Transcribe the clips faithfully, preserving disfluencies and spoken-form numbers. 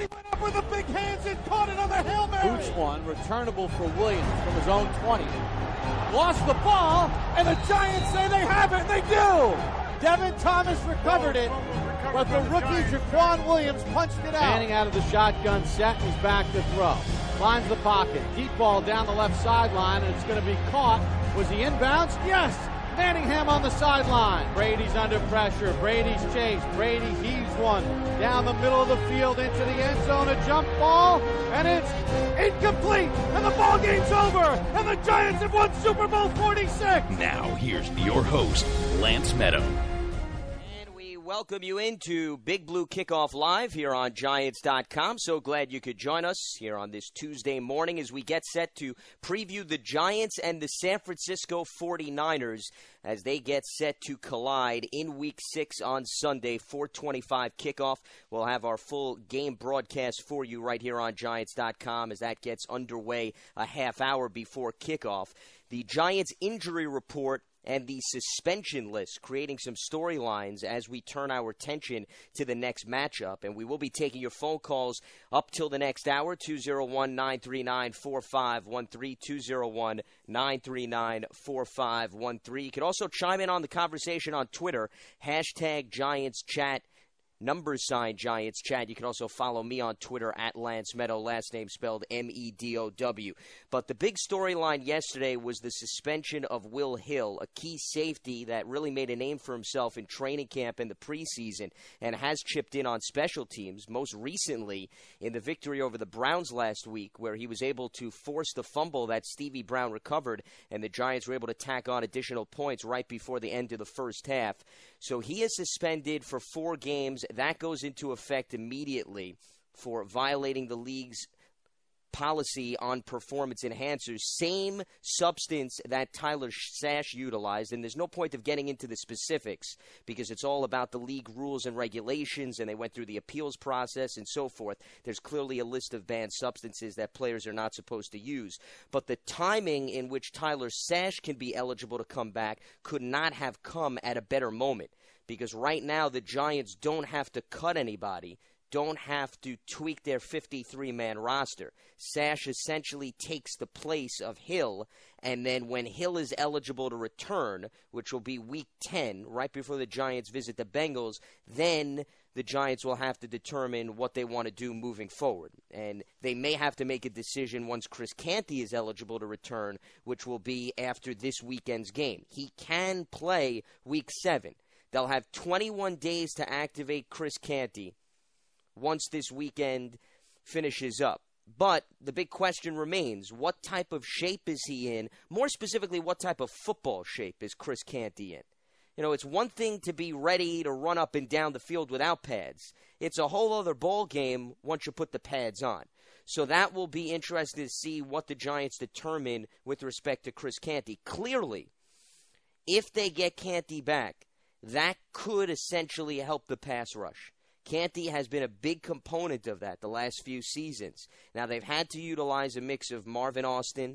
He went up with the big hands and caught another Hail Mary. Boots one, returnable for Williams from his own twenty. Lost the ball, and the Giants say they have it, and they do! Devin Thomas recovered it, but the rookie Jaquan Williams punched it out. Manning out of the shotgun set, and he's back to throw. Finds the pocket, deep ball down the left sideline, and it's going to be caught. Was he inbounds? Yes! Manningham on the sideline. Brady's under pressure. Brady's chased. Brady heaves one down the middle of the field into the end zone. A jump ball, and it's incomplete. And the ball game's over. And the Giants have won Super Bowl forty-six. Now, here's your host, Lance Meadow. Welcome you into Big Blue Kickoff Live here on Giants dot com. So glad you could join us here on this Tuesday morning as we get set to preview the Giants and the San Francisco forty-niners as they get set to collide in Week six on Sunday, four twenty-five kickoff. We'll have our full game broadcast for you right here on Giants dot com as that gets underway a half hour before kickoff. The Giants injury report and the suspension list, creating some storylines as we turn our attention to the next matchup. And we will be taking your phone calls up till the next hour, two oh one, nine three nine, four five one three, two oh one, nine three nine, four five one three. You can also chime in on the conversation on Twitter, hashtag Giants Chat. Number sign Giants Chat. You can also follow me on Twitter at Lance Meadow, last name spelled M E D O W. But the big storyline yesterday was the suspension of Will Hill, a key safety that really made a name for himself in training camp in the preseason and has chipped in on special teams, most recently in the victory over the Browns last week where he was able to force the fumble that Stevie Brown recovered and the Giants were able to tack on additional points right before the end of the first half. So he is suspended for four games. That goes into effect immediately for violating the league's policy on performance enhancers, same substance that Tyler Sash utilized. And there's no point of getting into the specifics because it's all about the league rules and regulations, and they went through the appeals process and so forth. There's clearly a list of banned substances that players are not supposed to use. But the timing in which Tyler Sash can be eligible to come back could not have come at a better moment, because right now the Giants don't have to cut anybody, don't have to tweak their fifty-three man roster. Sash essentially takes the place of Hill, and then when Hill is eligible to return, which will be week ten, right before the Giants visit the Bengals, then the Giants will have to determine what they want to do moving forward. And they may have to make a decision once Chris Canty is eligible to return, which will be after this weekend's game. He can play week seven. They'll have twenty-one days to activate Chris Canty once this weekend finishes up. But the big question remains, what type of shape is he in? More specifically, what type of football shape is Chris Canty in? You know, it's one thing to be ready to run up and down the field without pads. It's a whole other ball game once you put the pads on. So that will be interesting to see what the Giants determine with respect to Chris Canty. Clearly, if they get Canty back, that could essentially help the pass rush. Canty has been a big component of that the last few seasons. Now, they've had to utilize a mix of Marvin Austin,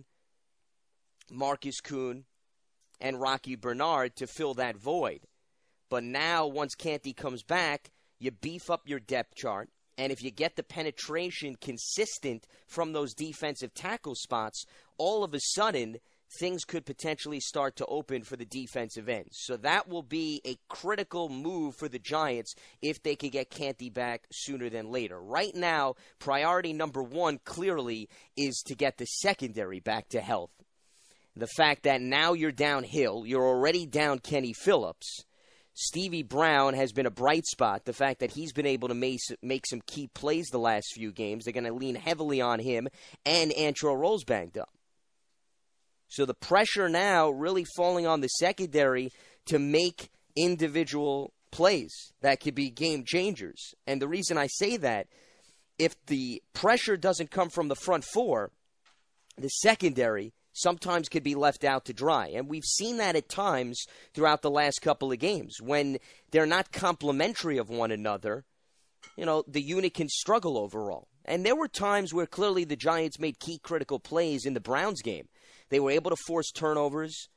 Marcus Kuhn, and Rocky Bernard to fill that void. But now, once Canty comes back, you beef up your depth chart. And if you get the penetration consistent from those defensive tackle spots, all of a sudden, things could potentially start to open for the defensive ends. So that will be a critical move for the Giants if they can get Canty back sooner than later. Right now, priority number one clearly is to get the secondary back to health. The fact that now you're downhill, you're already down Kenny Phillips. Stevie Brown has been a bright spot. The fact that he's been able to make, make some key plays the last few games, they're going to lean heavily on him, and Antrel Roll's banged up. So the pressure now really falling on the secondary to make individual plays that could be game changers. And the reason I say that, if the pressure doesn't come from the front four, the secondary sometimes could be left out to dry. And we've seen that at times throughout the last couple of games. When they're not complementary of one another, you know, the unit can struggle overall. And there were times where clearly the Giants made key critical plays in the Browns game. They were able to force turnovers.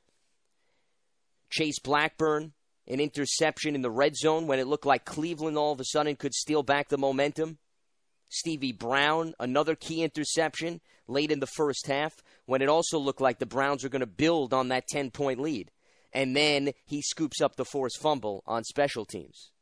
Chase Blackburn, an interception in the red zone when it looked like Cleveland all of a sudden could steal back the momentum. Stevie Brown, another key interception late in the first half when it also looked like the Browns were going to build on that ten-point lead. And then he scoops up the forced fumble on special teams.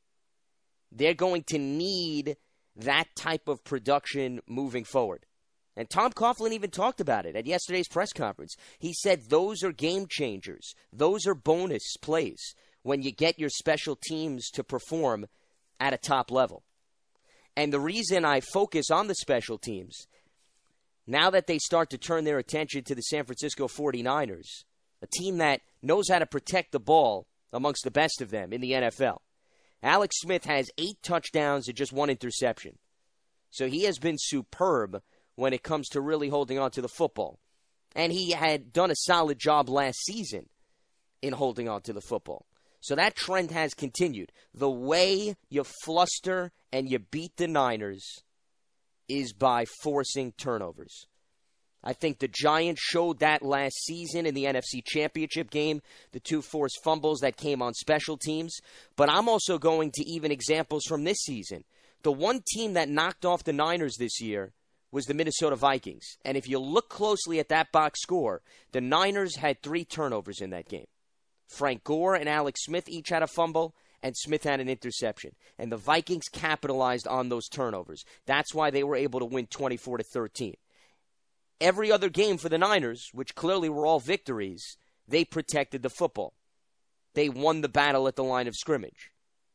They're going to need that type of production moving forward. And Tom Coughlin even talked about it at yesterday's press conference. He said those are game changers. Those are bonus plays when you get your special teams to perform at a top level. And the reason I focus on the special teams, now that they start to turn their attention to the San Francisco forty-niners, a team that knows how to protect the ball amongst the best of them in the N F L. Alex Smith has eight touchdowns and just one interception. So he has been superb when it comes to really holding on to the football. And he had done a solid job last season in holding on to the football. So that trend has continued. The way you fluster and you beat the Niners is by forcing turnovers. I think the Giants showed that last season in the N F C Championship game, the two forced fumbles that came on special teams. But I'm also going to even examples from this season. The one team that knocked off the Niners this year was the Minnesota Vikings. And if you look closely at that box score, the Niners had three turnovers in that game. Frank Gore and Alex Smith each had a fumble, and Smith had an interception. And the Vikings capitalized on those turnovers. That's why they were able to win twenty-four to thirteen. Every other game for the Niners, which clearly were all victories, they protected the football. They won the battle at the line of scrimmage.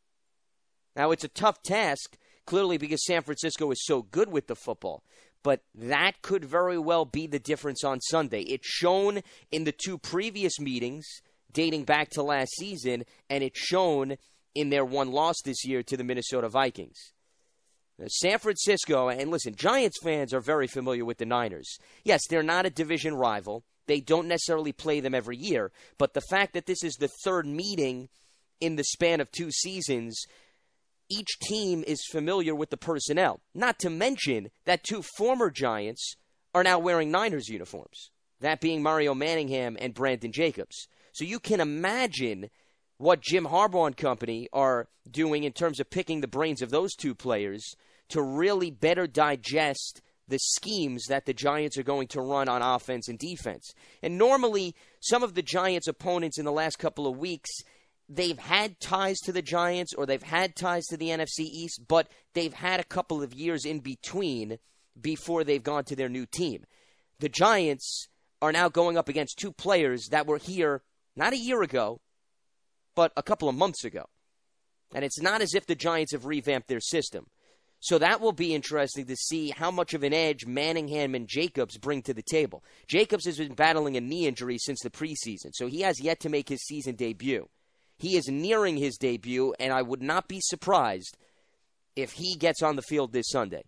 Now, it's a tough task, clearly because San Francisco is so good with the football. But that could very well be the difference on Sunday. It's shown in the two previous meetings dating back to last season, and it's shown in their one loss this year to the Minnesota Vikings. Now, San Francisco, and listen, Giants fans are very familiar with the Niners. Yes, they're not a division rival. They don't necessarily play them every year. But the fact that this is the third meeting in the span of two seasons, each team is familiar with the personnel. Not to mention that two former Giants are now wearing Niners uniforms, that being Mario Manningham and Brandon Jacobs. So you can imagine what Jim Harbaugh and company are doing in terms of picking the brains of those two players to really better digest the schemes that the Giants are going to run on offense and defense. And normally, some of the Giants' opponents in the last couple of weeks, they've had ties to the Giants or they've had ties to the N F C East, but they've had a couple of years in between before they've gone to their new team. The Giants are now going up against two players that were here not a year ago, but a couple of months ago. And it's not as if the Giants have revamped their system. So that will be interesting to see how much of an edge Manningham and Jacobs bring to the table. Jacobs has been battling a knee injury since the preseason, so he has yet to make his season debut. He is nearing his debut, and I would not be surprised if he gets on the field this Sunday.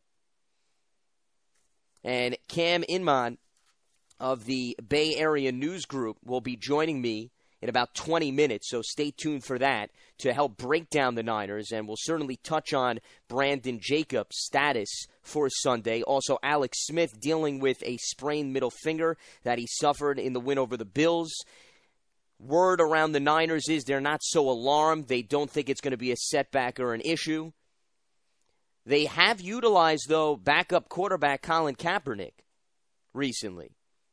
And Cam Inman of the Bay Area News Group will be joining me in about twenty minutes, so stay tuned for that to help break down the Niners, and we'll certainly touch on Brandon Jacobs' status for Sunday. Also, Alex Smith dealing with a sprained middle finger that he suffered in the win over the Bills. Word around the Niners is they're not so alarmed. They don't think it's going to be a setback or an issue. They have utilized, though, backup quarterback Colin Kaepernick recently.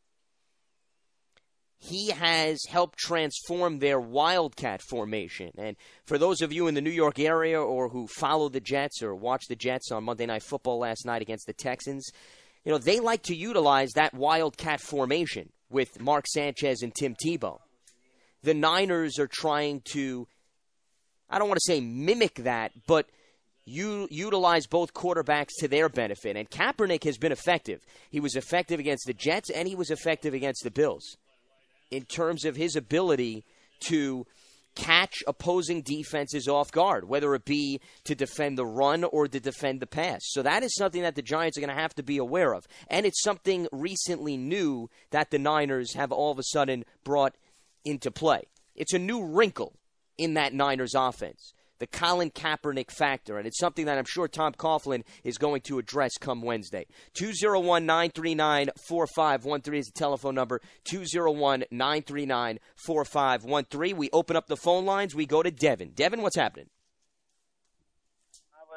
He has helped transform their Wildcat formation. And for those of you in the New York area or who follow the Jets or watch the Jets on Monday Night Football last night against the Texans, you know, they like to utilize that Wildcat formation with Mark Sanchez and Tim Tebow. The Niners are trying to, I don't want to say mimic that, but you utilize both quarterbacks to their benefit. And Kaepernick has been effective. He was effective against the Jets, and he was effective against the Bills in terms of his ability to catch opposing defenses off guard, whether it be to defend the run or to defend the pass. So that is something that the Giants are going to have to be aware of. And it's something recently new that the Niners have all of a sudden brought into play. It's a new wrinkle in that Niners offense, the Colin Kaepernick factor, and it's something that I'm sure Tom Coughlin is going to address come Wednesday. two oh one, nine three nine, four five one three is the telephone number, two oh one, nine three nine, four five one three. We open up the phone lines. We go to Devin. Devin, what's happening? I was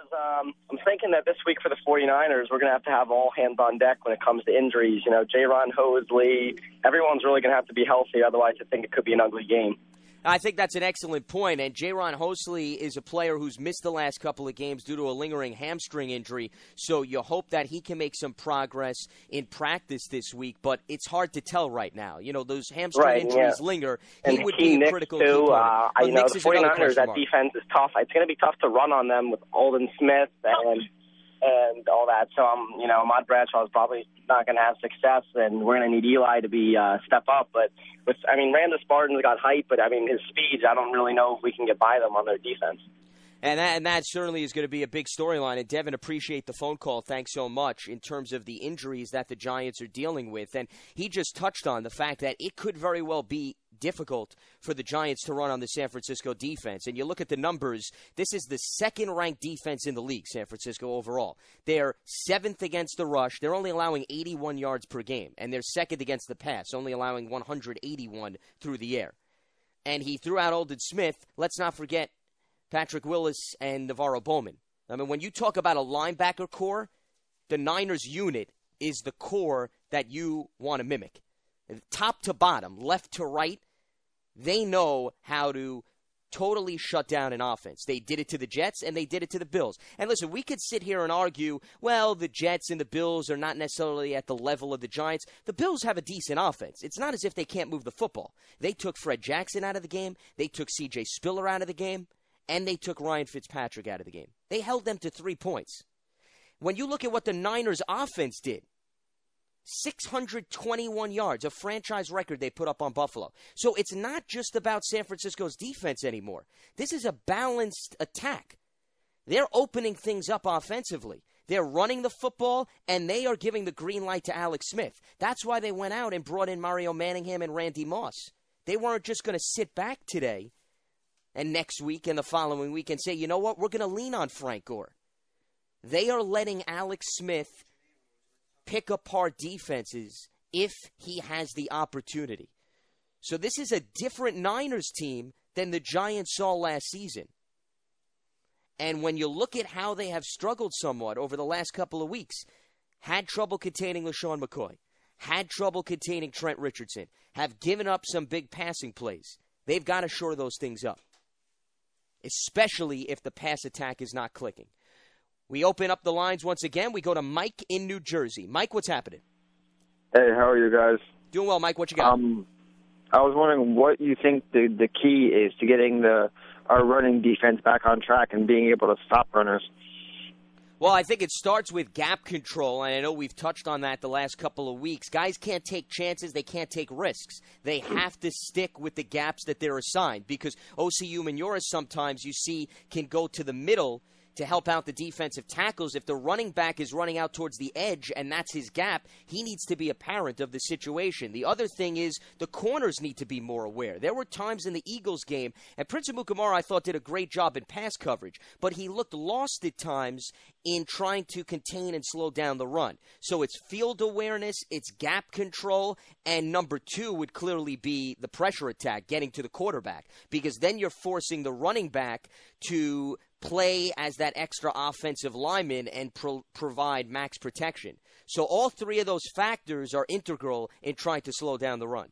Um, I'm thinking that this week for the 49ers, we're going to have to have all hands on deck when it comes to injuries. You know, J-Ron Hosley, everyone's really going to have to be healthy. Otherwise, I think it could be an ugly game. I think that's an excellent point, and J-Ron Hosley is a player who's missed the last couple of games due to a lingering hamstring injury, so you hope that he can make some progress in practice this week, but it's hard to tell right now. You know, those hamstring right, injuries yeah. linger. And he would Hakeem be a Nicks critical too. key Uh, but you know, Nicks the is another 49ers, that mark. defense is tough. It's going to be tough to run on them with Aldon Smith and and all that. So, um, you know, Ahmad Bradshaw is probably not going to have success, and we're going to need Eli to be uh, step up. But, with, I mean, Randall Spartan's got height, but, I mean, his speed, I don't really know if we can get by them on their defense. And that, and that certainly is going to be a big storyline. And, Devin, appreciate the phone call. Thanks so much in terms of the injuries that the Giants are dealing with. And he just touched on the fact that it could very well be difficult for the Giants to run on the San Francisco defense. And you look at the numbers, this is the second-ranked defense in the league, San Francisco overall. They're seventh against the rush. They're only allowing eighty-one yards per game. And they're second against the pass, only allowing one hundred eighty-one through the air. And he threw out Aldon Smith. Let's not forget Patrick Willis and Navarro Bowman. I mean, when you talk about a linebacker core, the Niners unit is the core that you want to mimic. Top to bottom, left to right, they know how to totally shut down an offense. They did it to the Jets, and they did it to the Bills. And listen, we could sit here and argue, well, the Jets and the Bills are not necessarily at the level of the Giants. The Bills have a decent offense. It's not as if they can't move the football. They took Fred Jackson out of the game. They took C J Spiller out of the game. And they took Ryan Fitzpatrick out of the game. They held them to three points. When you look at what the Niners' offense did, six hundred twenty-one yards, a franchise record they put up on Buffalo. So it's not just about San Francisco's defense anymore. This is a balanced attack. They're opening things up offensively. They're running the football, and they are giving the green light to Alex Smith. That's why they went out and brought in Mario Manningham and Randy Moss. They weren't just going to sit back today and next week and the following week and say, you know what, we're going to lean on Frank Gore. They are letting Alex Smith pick apart defenses if he has the opportunity. So this is a different Niners team than the Giants saw last season. And when you look at how they have struggled somewhat over the last couple of weeks, had trouble containing LaShawn McCoy, had trouble containing Trent Richardson, have given up some big passing plays, they've got to shore those things up, especially if the pass attack is not clicking. We open up the lines once again. We go to Mike in New Jersey. Mike, what's happening? Hey, how are you guys? Doing well, Mike. What you got? Um, I was wondering what you think the the key is to getting the our running defense back on track and being able to stop runners. Well, I think it starts with gap control, and I know we've touched on that the last couple of weeks. Guys can't take chances. They can't take risks. They have to stick with the gaps that they're assigned because O C U Umenyiora sometimes you see can go to the middle to help out the defensive tackles. If the running back is running out towards the edge and that's his gap, he needs to be a parent of the situation. The other thing is the corners need to be more aware. There were times in the Eagles game, and Prince Amukamara I thought did a great job in pass coverage, but he looked lost at times in trying to contain and slow down the run. So it's field awareness, it's gap control, and number two would clearly be the pressure attack, getting to the quarterback, because then you're forcing the running back to play as that extra offensive lineman and pro- provide max protection. So all three of those factors are integral in trying to slow down the run.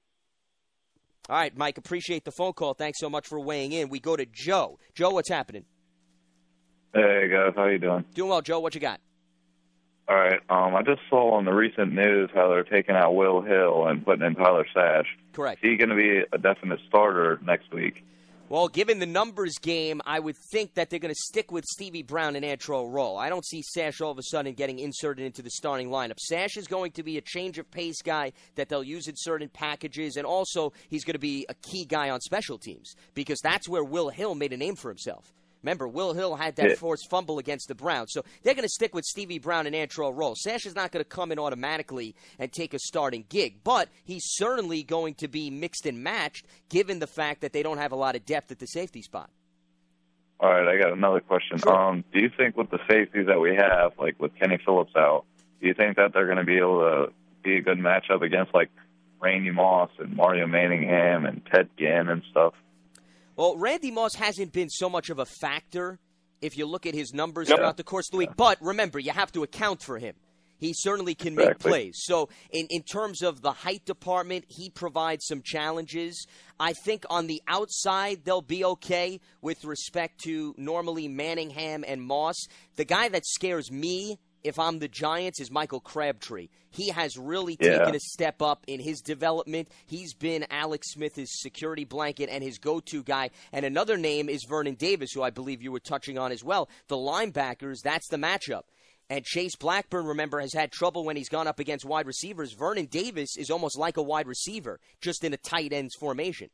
All right, Mike, appreciate the phone call. Thanks so much for weighing in. We go to Joe. Joe, what's happening? Hey, guys. How you doing? Doing well, Joe. What you got? All right. Um, I just saw on the recent news how they're taking out Will Hill and putting in Tyler Sash. Correct. Is he going to be a definite starter next week? Well, given the numbers game, I would think that they're going to stick with Stevie Brown and Antro Roll. I don't see Sash all of a sudden getting inserted into the starting lineup. Sash is going to be a change of pace guy that they'll use in certain packages, and also he's going to be a key guy on special teams because that's where Will Hill made a name for himself. Remember, Will Hill had that yeah. forced fumble against the Browns. So they're going to stick with Stevie Brown and Antro Roll. Sash is not going to come in automatically and take a starting gig, but he's certainly going to be mixed and matched given the fact that they don't have a lot of depth at the safety spot. All right, I got another question. Sure. Um, do you think with the safeties that we have, like with Kenny Phillips out, do you think that they're going to be able to be a good matchup against like Randy Moss and Mario Manningham and Ted Ginn and stuff? Well, Randy Moss hasn't been so much of a factor if you look at his numbers No. throughout the course of the week. But remember, you have to account for him. He certainly can make Exactly. plays. So in, in terms of the height department, he provides some challenges. I think on the outside, they'll be okay with respect to normally Manningham and Moss. The guy that scares me, if I'm the Giants, is Michael Crabtree. He has really Yeah. taken a step up in his development. He's been Alex Smith's security blanket and his go-to guy. And another name is Vernon Davis, who I believe you were touching on as well. The linebackers, that's the matchup. And Chase Blackburn, remember, has had trouble when he's gone up against wide receivers. Vernon Davis is almost like a wide receiver, just in a tight ends formation.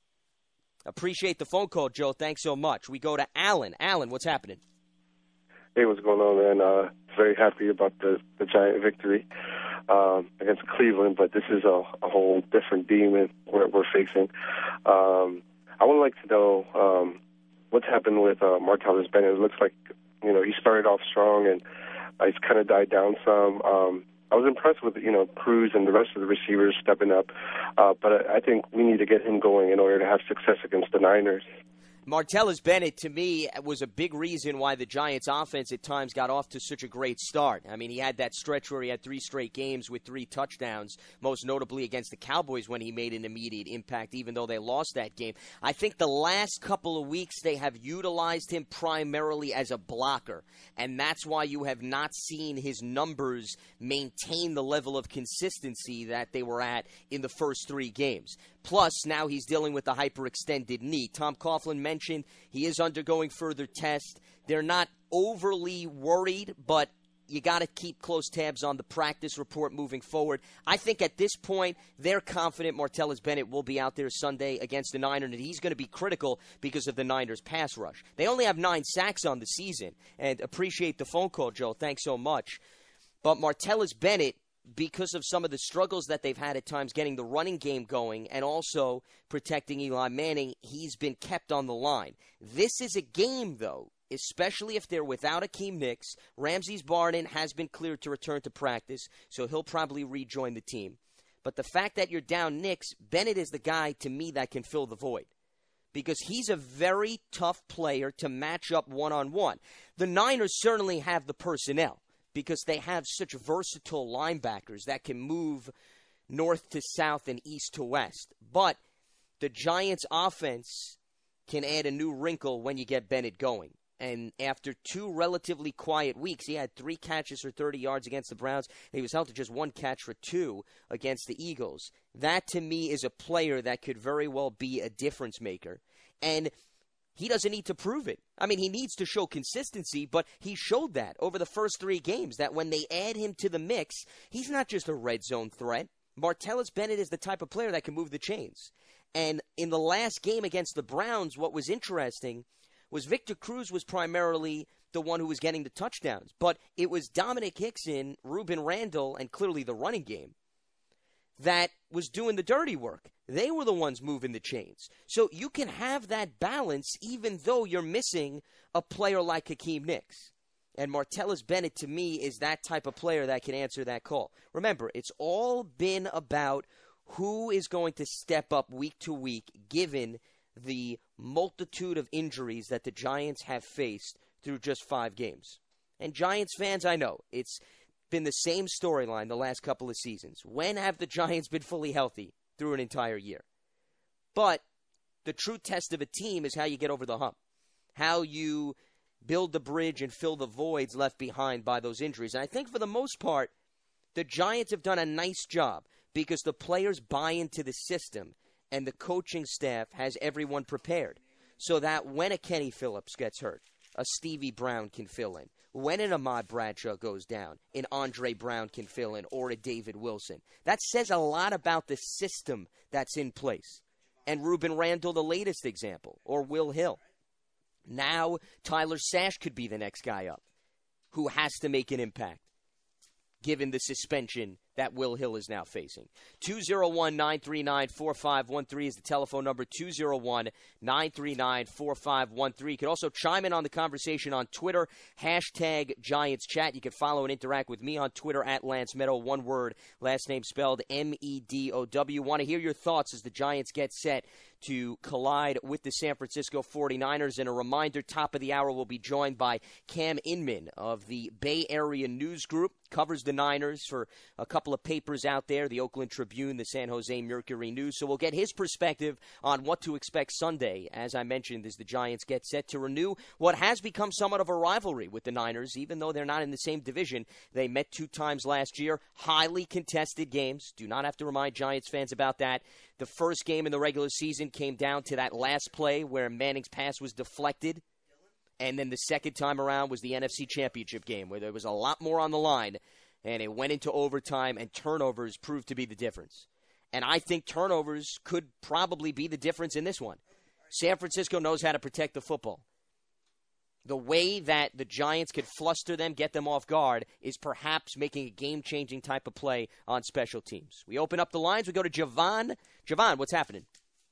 Appreciate the phone call, Joe. Thanks so much. We go to Alan. Alan, what's happening? Hey, what's going on, man? Uh, very happy about the, the Giant victory um, against Cleveland, but this is a, a whole different demon we're, we're facing. Um, I would like to know um, what's happened with uh, Martellus Bennett. It looks like, you know, he started off strong and uh, he's kind of died down some. Um, I was impressed with, you know, Cruz and the rest of the receivers stepping up, uh, but I, I think we need to get him going in order to have success against the Niners. Martellus Bennett, to me, was a big reason why the Giants' offense at times got off to such a great start. I mean, he had that stretch where he had three straight games with three touchdowns, most notably against the Cowboys when he made an immediate impact, even though they lost that game. I think the last couple of weeks they have utilized him primarily as a blocker, and that's why you have not seen his numbers maintain the level of consistency that they were at in the first three games. Plus, now he's dealing with the hyperextended knee. Tom Coughlin mentioned he is undergoing further tests. They're not overly worried, but you got to keep close tabs on the practice report moving forward. I think at this point, they're confident Martellus Bennett will be out there Sunday against the Niners, and he's going to be critical because of the Niners' pass rush. They only have nine sacks on the season, and appreciate the phone call, Joe. Thanks so much. But Martellus Bennett, because of some of the struggles that they've had at times getting the running game going and also protecting Eli Manning, he's been kept on the line. This is a game, though, especially if they're without Akeem Nicks. Ramses Barden has been cleared to return to practice, so he'll probably rejoin the team. But the fact that you're down Nicks, Bennett is the guy, to me, that can fill the void, because he's a very tough player to match up one-on-one. The Niners certainly have the personnel, because they have such versatile linebackers that can move north to south and east to west. But the Giants' offense can add a new wrinkle when you get Bennett going. And after two relatively quiet weeks, he had three catches for thirty yards against the Browns. And he was held to just one catch for two against the Eagles. That, to me, is a player that could very well be a difference maker. And he doesn't need to prove it. I mean, he needs to show consistency, but he showed that over the first three games, that when they add him to the mix, he's not just a red zone threat. Martellus Bennett is the type of player that can move the chains. And in the last game against the Browns, what was interesting was Victor Cruz was primarily the one who was getting the touchdowns, but it was Dominic Hickson, Ruben Randall, and clearly the running game that was doing the dirty work. They were the ones moving the chains. So you can have that balance even though you're missing a player like Akeem Nicks. And Martellus Bennett, to me, is that type of player that can answer that call. Remember, it's all been about who is going to step up week to week given the multitude of injuries that the Giants have faced through just five games. And Giants fans, I know, it's been the same storyline the last couple of seasons. When have the Giants been fully healthy through an entire year? But the true test of a team is how you get over the hump, how you build the bridge and fill the voids left behind by those injuries. And I think for the most part, the Giants have done a nice job because the players buy into the system and the coaching staff has everyone prepared so that when a Kenny Phillips gets hurt, a Stevie Brown can fill in. When an Ahmad Bradshaw goes down, an Andre Brown can fill in, or a David Wilson. That says a lot about the system that's in place. And Ruben Randall, the latest example, or Will Hill. Now Tyler Sash could be the next guy up who has to make an impact, given the suspension that Will Hill is now facing. two oh one, nine three nine, four five one three is the telephone number, two oh one, nine three nine, four five one three. You can also chime in on the conversation on Twitter, hashtag Giants Chat. You can follow and interact with me on Twitter at Lance Meadow, one word, last name spelled M E D O W. Want to hear your thoughts as the Giants get set to collide with the San Francisco forty-niners. And a reminder, top of the hour, we'll be joined by Cam Inman of the Bay Area News Group. Covers the Niners for a couple of papers out there, the Oakland Tribune, the San Jose Mercury News. So we'll get his perspective on what to expect Sunday, as I mentioned, as the Giants get set to renew what has become somewhat of a rivalry with the Niners, even though they're not in the same division. They met two times last year, highly contested games. Do not have to remind Giants fans about that. The first game in the regular season came down to that last play where Manning's pass was deflected. And then the second time around was the N F C Championship game, where there was a lot more on the line, and it went into overtime, and turnovers proved to be the difference. And I think turnovers could probably be the difference in this one. San Francisco knows how to protect the football. The way that the Giants could fluster them, get them off guard, is perhaps making a game-changing type of play on special teams. We open up the lines. We go to Javon. Javon, what's happening?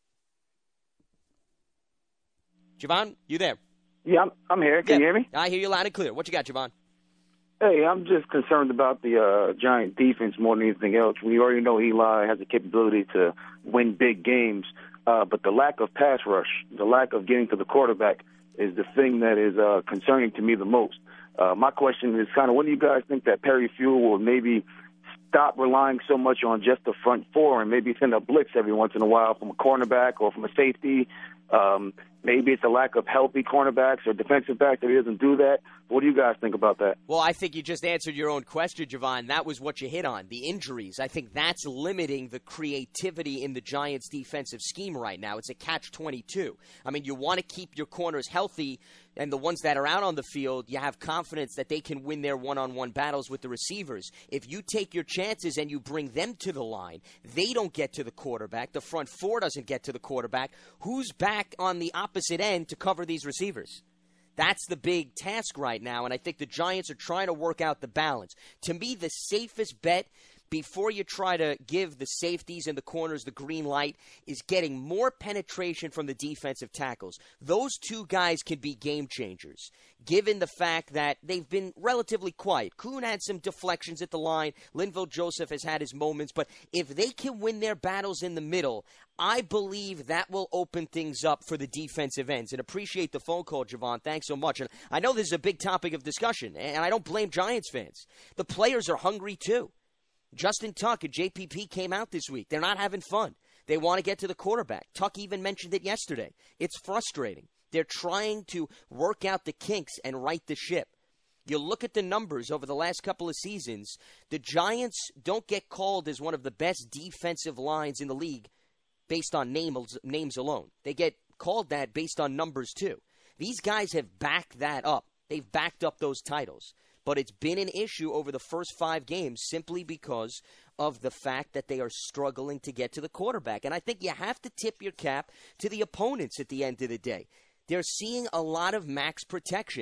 Javon, you there? Yeah, I'm, I'm here. Can yeah, you hear me? I hear you loud and clear. What you got, Javon? Hey, I'm just concerned about the uh, Giant defense more than anything else. We already know Eli has the capability to win big games, uh, but the lack of pass rush, the lack of getting to the quarterback is the thing that is uh, concerning to me the most. Uh, my question is kind of, when do you guys think that Perry Fewell will maybe stop relying so much on just the front four and maybe send a blitz every once in a while from a cornerback or from a safety? Um, maybe it's a lack of healthy cornerbacks or defensive back that he doesn't do that. What do you guys think about that? Well, I think you just answered your own question, Javon. That was what you hit on, the injuries. I think that's limiting the creativity in the Giants' defensive scheme right now. It's a catch twenty-two. I mean, you want to keep your corners healthy, and the ones that are out on the field, you have confidence that they can win their one-on-one battles with the receivers. If you take your chances and you bring them to the line, they don't get to the quarterback. The front four doesn't get to the quarterback. Who's back on the opposite end to cover these receivers? That's the big task right now, and I think the Giants are trying to work out the balance. To me, the safest bet before you try to give the safeties and the corners the green light is getting more penetration from the defensive tackles. Those two guys can be game changers, given the fact that they've been relatively quiet. Kuhn had some deflections at the line. Linval Joseph has had his moments. But if they can win their battles in the middle, I believe that will open things up for the defensive ends. And appreciate the phone call, Javon. Thanks so much. And I know this is a big topic of discussion, and I don't blame Giants fans. The players are hungry, too. Justin Tuck and J P P came out this week. They're not having fun. They want to get to the quarterback. Tuck even mentioned it yesterday. It's frustrating. They're trying to work out the kinks and right the ship. You look at the numbers over the last couple of seasons, the Giants don't get called as one of the best defensive lines in the league based on names, names alone. They get called that based on numbers, too. These guys have backed that up. They've backed up those titles. But it's been an issue over the first five games simply because of the fact that they are struggling to get to the quarterback. And I think you have to tip your cap to the opponents at the end of the day. They're seeing a lot of max protection.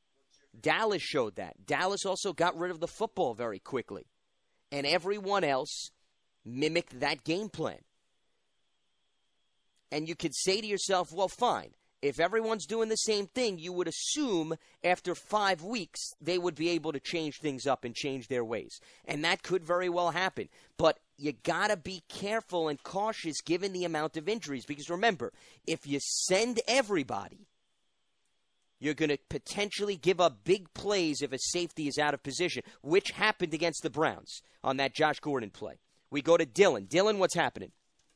Dallas showed that. Dallas also got rid of the football very quickly. And everyone else mimicked that game plan. And you could say to yourself, well, fine. If everyone's doing the same thing, you would assume after five weeks they would be able to change things up and change their ways. And that could very well happen. But you got to be careful and cautious given the amount of injuries. Because remember, if you send everybody, you're going to potentially give up big plays if a safety is out of position, which happened against the Browns on that Josh Gordon play. We go to Dylan. Dylan, what's happening?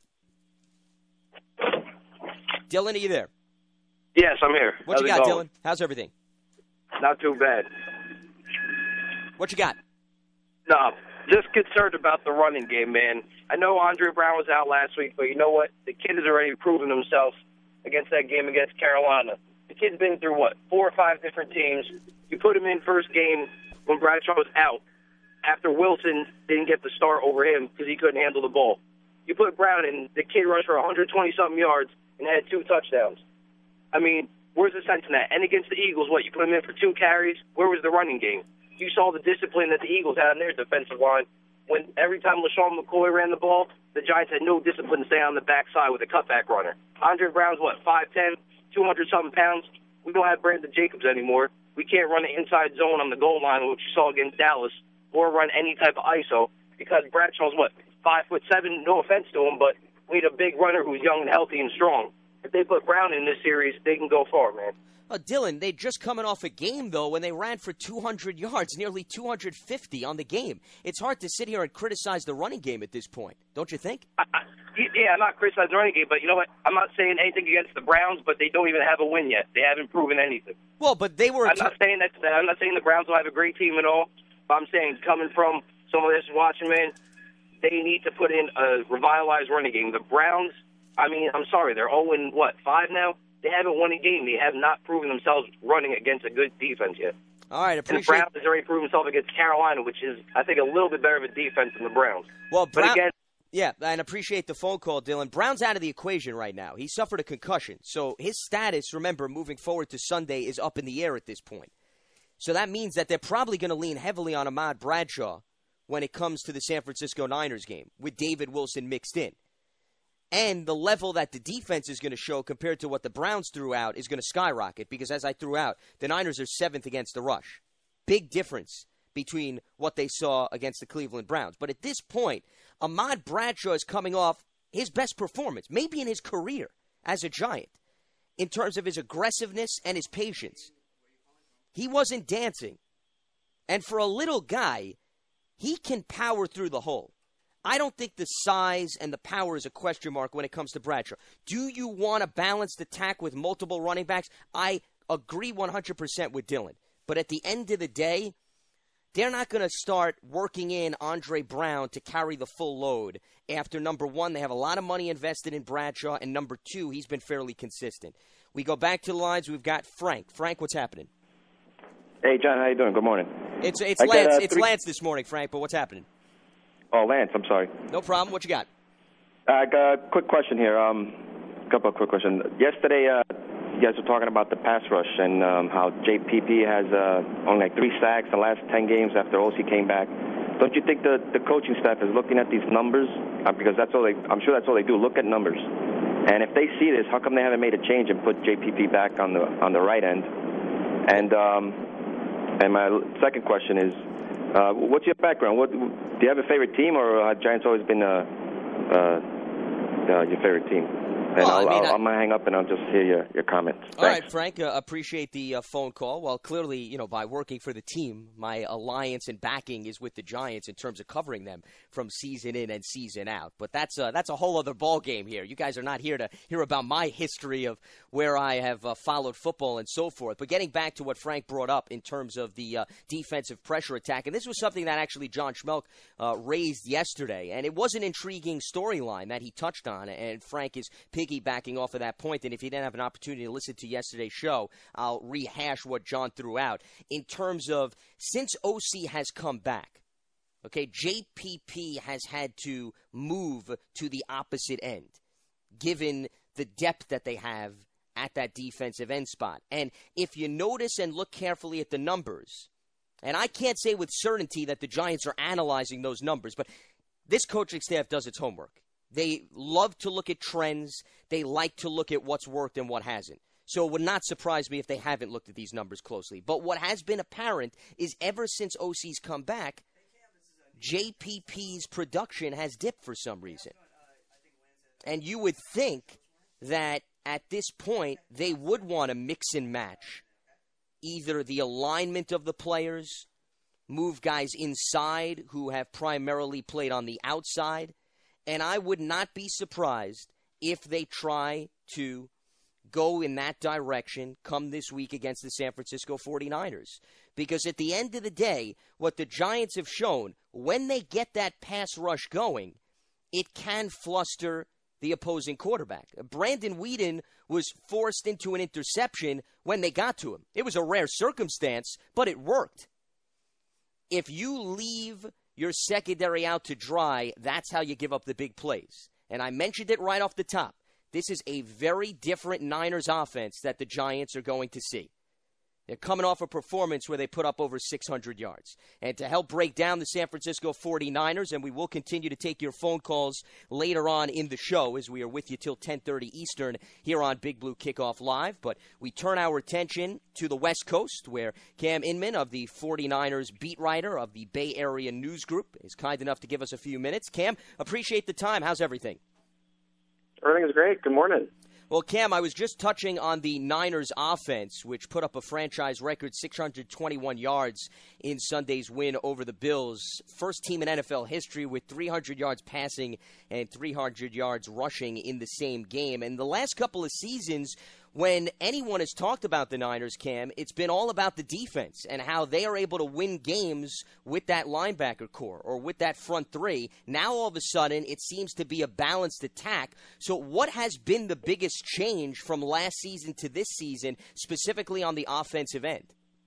Dylan, are you there? Yes, I'm here. What How's you got, going? Dylan? How's everything? Not too bad. What you got? No, just concerned about the running game, man. I know Andre Brown was out last week, but you know what? The kid has already proven himself against that game against Carolina. The kid's been through, what, four or five different teams. You put him in first game when Bradshaw was out after Wilson didn't get the start over him because he couldn't handle the ball. You put Brown in, the kid rushed for one hundred twenty-something yards and had two touchdowns. I mean, where's the sense in that? And against the Eagles, what, you put him in for two carries? Where was the running game? You saw the discipline that the Eagles had on their defensive line. When every time LaShawn McCoy ran the ball, the Giants had no discipline to stay on the backside with a cutback runner. Andre Brown's, what, five ten, two hundred something pounds? We don't have Brandon Jacobs anymore. We can't run an inside zone on the goal line, which you saw against Dallas, or run any type of I S O because Bradshaw's, what, five foot seven? No offense to him, but We need a big runner who's young and healthy and strong. If they put Brown in this series, they can go far, man. Uh, Dylan, they're just coming off a game, though, when they ran for two hundred yards, nearly two hundred fifty on the game. It's hard to sit here and criticize the running game at this point, don't you think? I, I, yeah, I'm not criticizing the running game, but you know what? I'm not saying anything against the Browns, but they don't even have a win yet. They haven't proven anything. Well, but they were. I'm not saying that. I'm not saying the Browns will have a great team at all. But I'm saying coming from someone that's watching, man, they need to put in a revitalized running game. The Browns, I mean, I'm sorry, they're oh and what, five now? They haven't won a game. They have not proven themselves running against a good defense yet. All right, appreciate. And the Browns has already proven themselves against Carolina, which is, I think, a little bit better of a defense than the Browns. Well, Brown, but again, yeah, and appreciate the phone call, Dylan. Brown's out of the equation right now. He suffered a concussion, so his status, remember, moving forward to Sunday is up in the air at this point. So that means that they're probably going to lean heavily on Ahmad Bradshaw when it comes to the San Francisco Niners game, with David Wilson mixed in. And the level that the defense is going to show compared to what the Browns threw out is going to skyrocket because, as I threw out, the Niners are seventh against the rush. Big difference between what they saw against the Cleveland Browns. But at this point, Ahmad Bradshaw is coming off his best performance, maybe in his career as a Giant, in terms of his aggressiveness and his patience. He wasn't dancing. And for a little guy, he can power through the hole. I don't think the size and the power is a question mark when it comes to Bradshaw. Do you want a balanced attack with multiple running backs? I agree one hundred percent with Dylan. But at the end of the day, they're not going to start working in Andre Brown to carry the full load after, number one, they have a lot of money invested in Bradshaw, and number two, he's been fairly consistent. We go back to the lines. We've got Frank. Frank, what's happening? Hey, John, how you doing? Good morning. It's it's I Lance. got, uh, it's three... Lance this morning, Frank. But what's happening? Oh, Lance. I'm sorry. No problem. What you got? I got a quick question here. Um, a couple of quick questions. Yesterday, uh, you guys were talking about the pass rush and um, how J P P has uh, only like three sacks in the last ten games after O C came back. Don't you think the the coaching staff is looking at these numbers uh, because that's all they? I'm sure that's all they do. Look at numbers. And if they see this, how come they haven't made a change and put J P P back on the on the right end? And um, and my second question is, uh, what's your background? What do you have a favorite team, or have Giants always been uh, uh, uh, your favorite team? And well, I'll, I mean, I'll, I'm going to hang up and I'll just hear your, your comments. All Thanks. right, Frank, uh, appreciate the uh, phone call. Well, clearly, you know, by working for the team, my alliance and backing is with the Giants in terms of covering them from season in and season out. But that's, uh, that's a whole other ball game here. You guys are not here to hear about my history of where I have uh, followed football and so forth. But getting back to what Frank brought up in terms of the uh, defensive pressure attack, and this was something that actually John Schmelk uh, raised yesterday, and it was an intriguing storyline that he touched on, and Frank is piggybacking off of that point, and if you didn't have an opportunity to listen to yesterday's show, I'll rehash what John threw out. In terms of, since O C has come back, okay, J P P has had to move to the opposite end, given the depth that they have at that defensive end spot. And if you notice and look carefully at the numbers, and I can't say with certainty that the Giants are analyzing those numbers, but this coaching staff does its homework. They love to look at trends. They like to look at what's worked and what hasn't. So it would not surprise me if they haven't looked at these numbers closely. But what has been apparent is ever since O C's come back, J P P's production has dipped for some reason. And you would think that at this point they would want to mix and match either the alignment of the players, move guys inside who have primarily played on the outside. And I would not be surprised if they try to go in that direction come this week against the San Francisco forty-niners. Because at the end of the day, what the Giants have shown, when they get that pass rush going, it can fluster the opposing quarterback. Brandon Weeden was forced into an interception when they got to him. It was a rare circumstance, but it worked. If you leave your secondary out to dry, that's how you give up the big plays. And I mentioned it right off the top. This is a very different Niners offense that the Giants are going to see. They're coming off a performance where they put up over six hundred yards. And to help break down the San Francisco forty-niners, and we will continue to take your phone calls later on in the show as we are with you till ten thirty Eastern here on Big Blue Kickoff Live. But we turn our attention to the West Coast, where Cam Inman of the forty-niners beat writer of the Bay Area News Group is kind enough to give us a few minutes. Cam, appreciate the time. How's everything? Everything is great. Good morning. Well, Cam, I was just touching on the Niners offense, which put up a franchise record six hundred twenty-one yards in Sunday's win over the Bills. First team in N F L history with three hundred yards passing and three hundred yards rushing in the same game. And the last couple of seasons, when anyone has talked about the Niners, Cam, it's been all about the defense and how they are able to win games with that linebacker core or with that front three. Now, all of a sudden, it seems to be a balanced attack. So what has been the biggest change from last season to this season, specifically on the offensive end?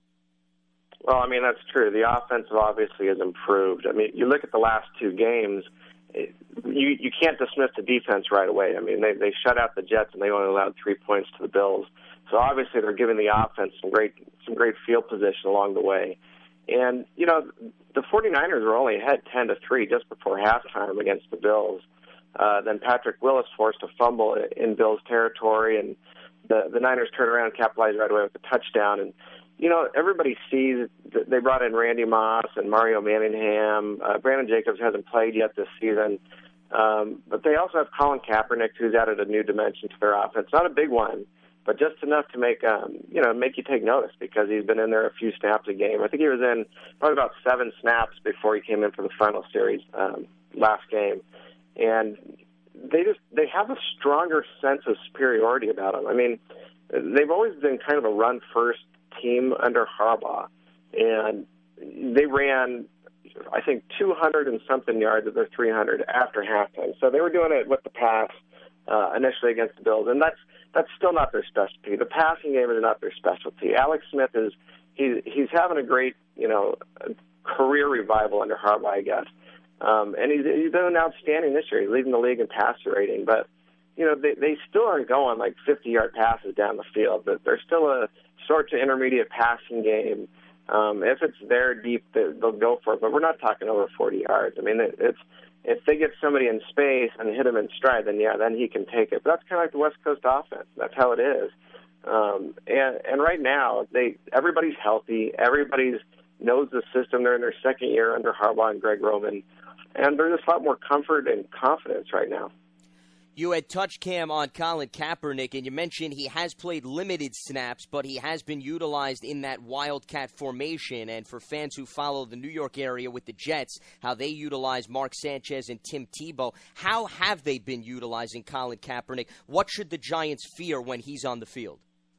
Well, I mean, that's true. The offensive obviously has improved. I mean, you look at the last two games, it, you you can't dismiss the defense right away. I mean, they they shut out the Jets and they only allowed three points to the Bills. So obviously they're giving the offense some great some great field position along the way. And, you know, the 49ers were only ahead ten to three just before halftime against the Bills. Uh, then Patrick Willis forced a fumble in Bills territory, and the, the Niners turned around and capitalized right away with a touchdown. And, you know, everybody sees that they brought in Randy Moss and Mario Manningham. Uh, Brandon Jacobs hasn't played yet this season. Um, but they also have Colin Kaepernick, who's added a new dimension to their offense. Not a big one, but just enough to make, um, you know, make you take notice because he's been in there a few snaps a game. I think he was in probably about seven snaps before he came in for the final series um, last game. And they just they have a stronger sense of superiority about them. I mean, they've always been kind of a run-first team under Harbaugh, and they ran, I think, two hundred and something yards of their three hundred after halftime. So they were doing it with the pass uh, initially against the Bills, and that's that's still not their specialty. The passing game is not their specialty. Alex Smith is he's he's having a great you know career revival under Harbaugh, I guess, um, and he's he's been outstanding this year. He's leading the league in passer rating, but you know they they still aren't going like fifty-yard passes down the field. But they're still a short to intermediate passing game. Um, if it's there deep, they'll go for it. But we're not talking over forty yards. I mean, it's if they get somebody in space and hit him in stride, then yeah, then he can take it. But that's kind of like the West Coast offense. That's how it is. Um, and and right now, they everybody's healthy. Everybody's knows the system. They're in their second year under Harbaugh and Greg Roman, and there's just a lot more comfort and confidence right now. You had touched, Cam, on Colin Kaepernick, and you mentioned he has played limited snaps, but he has been utilized in that Wildcat formation. And for fans who follow the New York area with the Jets, how they utilize Mark Sanchez and Tim Tebow, how have they been utilizing Colin Kaepernick? What should the Giants fear when he's on the field?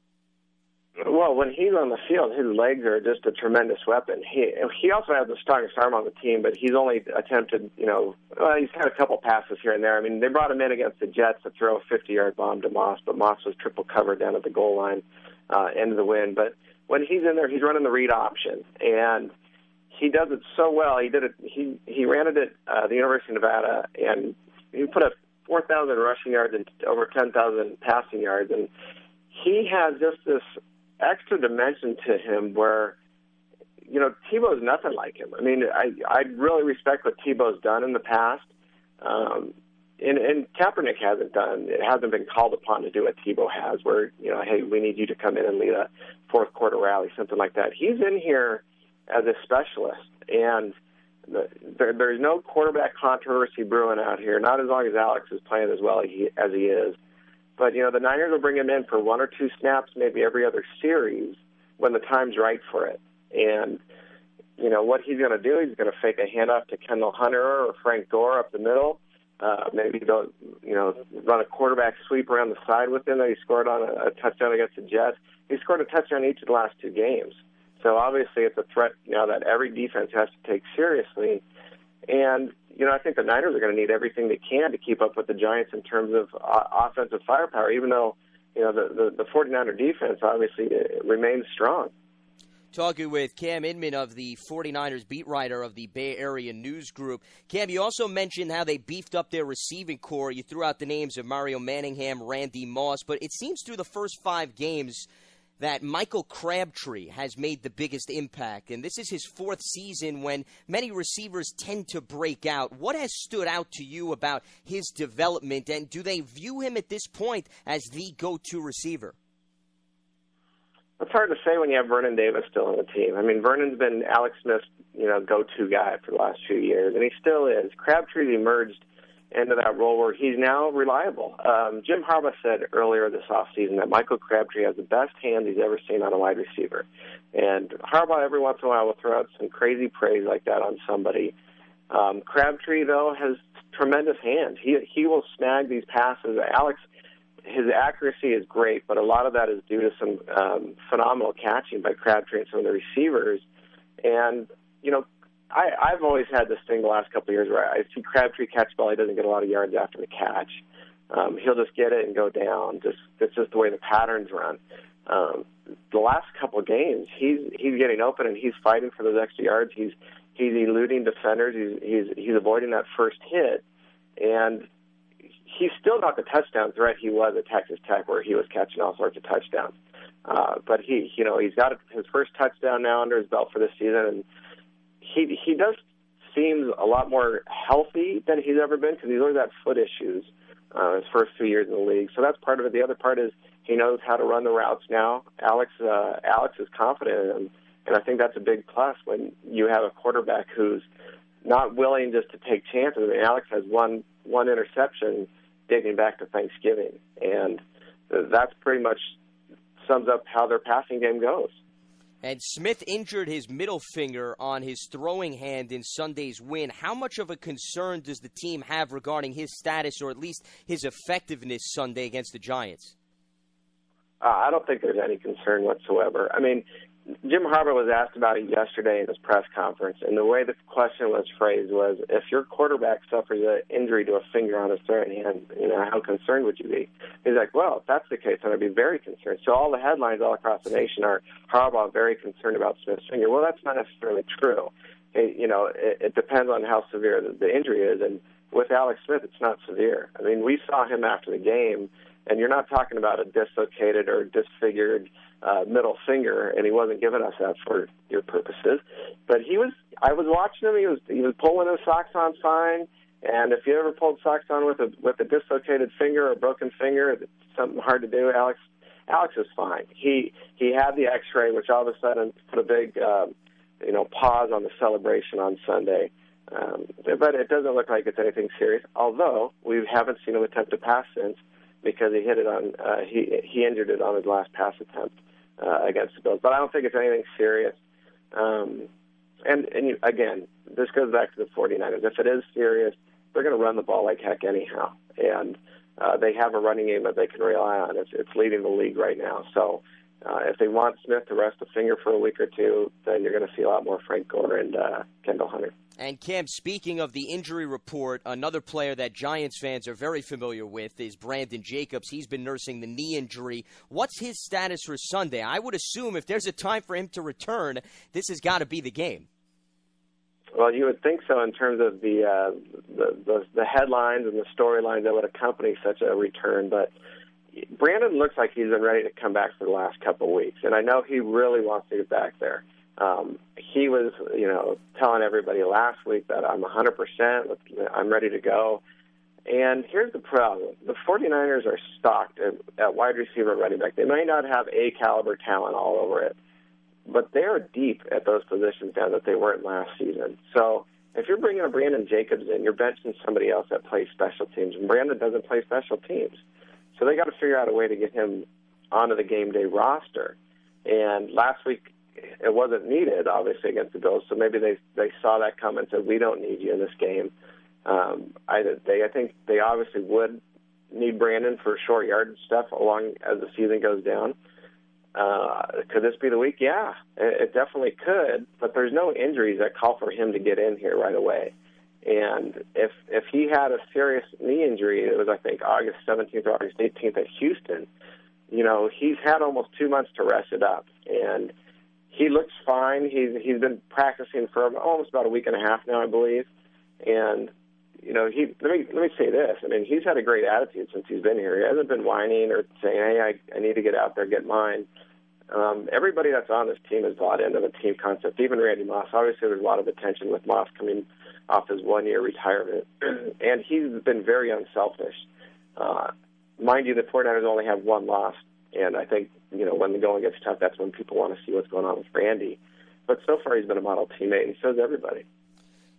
Well, when he's on the field, his legs are just a tremendous weapon. He he also has the strongest arm on the team, but he's only attempted, you know, well, he's had a couple passes here and there. I mean, they brought him in against the Jets to throw a fifty-yard bomb to Moss, but Moss was triple covered down at the goal line, uh, end of the win. But when he's in there, he's running the read option, and he does it so well. He did it. He he ran it at uh, the University of Nevada, and he put up four thousand rushing yards and over ten thousand passing yards, and he has just this extra dimension to him where, you know, Tebow's nothing like him. I mean, I I really respect what Tebow's done in the past, um, and, and Kaepernick hasn't done. It hasn't been called upon to do what Tebow has, where, you know, hey, we need you to come in and lead a fourth quarter rally, something like that. He's in here as a specialist, and the, there, there's no quarterback controversy brewing out here, not as long as Alex is playing as well as he, as he is. But, you know, the Niners will bring him in for one or two snaps, maybe every other series, when the time's right for it. And, you know, what he's going to do, he's going to fake a handoff to Kendall Hunter or Frank Gore up the middle. Uh, maybe they'll, you know, run a quarterback sweep around the side with him that he scored on a, a touchdown against the Jets. He scored a touchdown each of the last two games. So, obviously, it's a threat now that every defense has to take seriously. And, you know, I think the Niners are going to need everything they can to keep up with the Giants in terms of uh, offensive firepower, even though, you know, the, the, the 49er defense obviously remains strong. Talking with Cam Inman of the 49ers beat writer of the Bay Area News Group. Cam, you also mentioned how they beefed up their receiving core. You threw out the names of Mario Manningham, Randy Moss, but it seems through the first five games that Michael Crabtree has made the biggest impact, and this is his fourth season when many receivers tend to break out. What has stood out to you about his development, and do they view him at this point as the go-to receiver? It's hard to say when you have Vernon Davis still on the team. I mean, Vernon's been Alex Smith's, you know, go-to guy for the last few years, and he still is. Crabtree's emerged into that role where he's now reliable. Um, Jim Harbaugh said earlier this offseason that Michael Crabtree has the best hands he's ever seen on a wide receiver. And Harbaugh every once in a while will throw out some crazy praise like that on somebody. Um, Crabtree, though, has tremendous hands. He he will snag these passes. Alex, his accuracy is great, but a lot of that is due to some um, phenomenal catching by Crabtree and some of the receivers. And, you know, I, I've always had this thing the last couple of years where I see Crabtree catch the ball. He doesn't get a lot of yards after the catch. Um, he'll just get it and go down. Just That's just the way the patterns run. Um, the last couple of games, he's he's getting open and he's fighting for those extra yards. He's he's eluding defenders. He's he's he's avoiding that first hit, and he's still not the touchdown threat he was at Texas Tech, where he was catching all sorts of touchdowns. Uh, but he, you know, he's got his first touchdown now under his belt for this season, and he he does seems a lot more healthy than he's ever been because he's always had foot issues uh, his first two years in the league. So that's part of it. The other part is he knows how to run the routes now. Alex uh, Alex is confident in him, and I think that's a big plus when you have a quarterback who's not willing just to take chances. I mean, Alex has one one interception dating back to Thanksgiving, and that's pretty much sums up how their passing game goes. And Smith injured his middle finger on his throwing hand in Sunday's win. How much of a concern does the team have regarding his status or at least his effectiveness Sunday against the Giants? Uh, I don't think there's any concern whatsoever. I mean, Jim Harbaugh was asked about it yesterday in his press conference, and the way the question was phrased was, if your quarterback suffers an injury to a finger on his throwing hand, you know, how concerned would you be? He's like, well, if that's the case, then I'd be very concerned. So all the headlines all across the nation are Harbaugh very concerned about Smith's finger. Well, that's not necessarily true. It, you know, it, it depends on how severe the, the injury is, and with Alex Smith, it's not severe. I mean, we saw him after the game, and you're not talking about a dislocated or disfigured uh, middle finger, and he wasn't giving us that for your purposes. But he was, I was watching him. He was, he was pulling his socks on fine. And if you ever pulled socks on with a with a dislocated finger or a broken finger, it's something hard to do. Alex, Alex is fine. He he had the X-ray, which all of a sudden put a big, um, you know, pause on the celebration on Sunday. Um, but it doesn't look like it's anything serious. Although we haven't seen him attempt to pass since, because he hit it on, uh, he he injured it on his last pass attempt uh, against the Bills. But I don't think it's anything serious. Um, and, and you, again, this goes back to the 49ers. If it is serious, they're going to run the ball like heck anyhow. And uh, they have a running game that they can rely on. It's, it's leading the league right now. So uh, if they want Smith to rest a finger for a week or two, then you're going to see a lot more Frank Gore and uh, Kendall Hunter. And, Cam, speaking of the injury report, another player that Giants fans are very familiar with is Brandon Jacobs. He's been nursing the knee injury. What's his status for Sunday? I would assume if there's a time for him to return, this has got to be the game. Well, you would think so in terms of the uh, the, the, the headlines and the storylines that would accompany such a return. But Brandon looks like he's been ready to come back for the last couple of weeks, and I know he really wants to get back there. Um, he was, you know, telling everybody last week that I'm one hundred percent, I'm ready to go. And here's the problem. The 49ers are stocked at, at wide receiver and running back. They may not have A-caliber talent all over it, but they are deep at those positions now that they weren't last season. So if you're bringing a Brandon Jacobs in, you're benching somebody else that plays special teams, and Brandon doesn't play special teams. So they got to figure out a way to get him onto the game day roster. And last week, it wasn't needed, obviously, against the Bills. So maybe they they saw that come and said, we don't need you in this game. Um, I, they, I think they obviously would need Brandon for short yard stuff along as the season goes down. Uh, could this be the week? Yeah, it, it definitely could. But there's no injuries that call for him to get in here right away. And if if he had a serious knee injury, it was, I think, August seventeenth or August eighteenth at Houston, you know, he's had almost two months to rest it up. And he looks fine. He's he's been practicing for almost about a week and a half now, I believe. And you know, he let me let me say this. I mean, he's had a great attitude since he's been here. He hasn't been whining or saying, "Hey, I, I need to get out there, get mine." Um, everybody that's on this team has bought into the team concept. Even Randy Moss. Obviously, there's a lot of attention with Moss coming off his one-year retirement, and he's been very unselfish. Uh, mind you, the 49ers only have one loss, and I think, you know, when the going gets tough, that's when people want to see what's going on with Randy. But so far, he's been a model teammate, and so is everybody.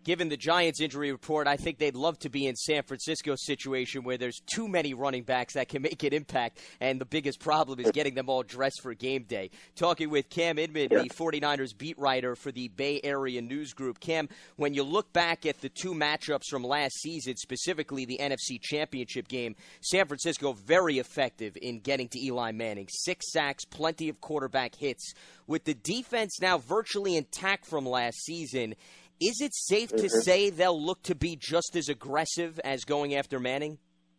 Given the Giants injury report, I think they'd love to be in San Francisco's situation where there's too many running backs that can make an impact, and the biggest problem is getting them all dressed for game day. Talking with Cam Inman, yeah. the 49ers beat writer for the Bay Area News Group. Cam, when you look back at the two matchups from last season, specifically the N F C Championship game, San Francisco very effective in getting to Eli Manning. Six sacks, plenty of quarterback hits. With the defense now virtually intact from last season, is it safe to mm-hmm. say they'll look to be just as aggressive as going after Manning?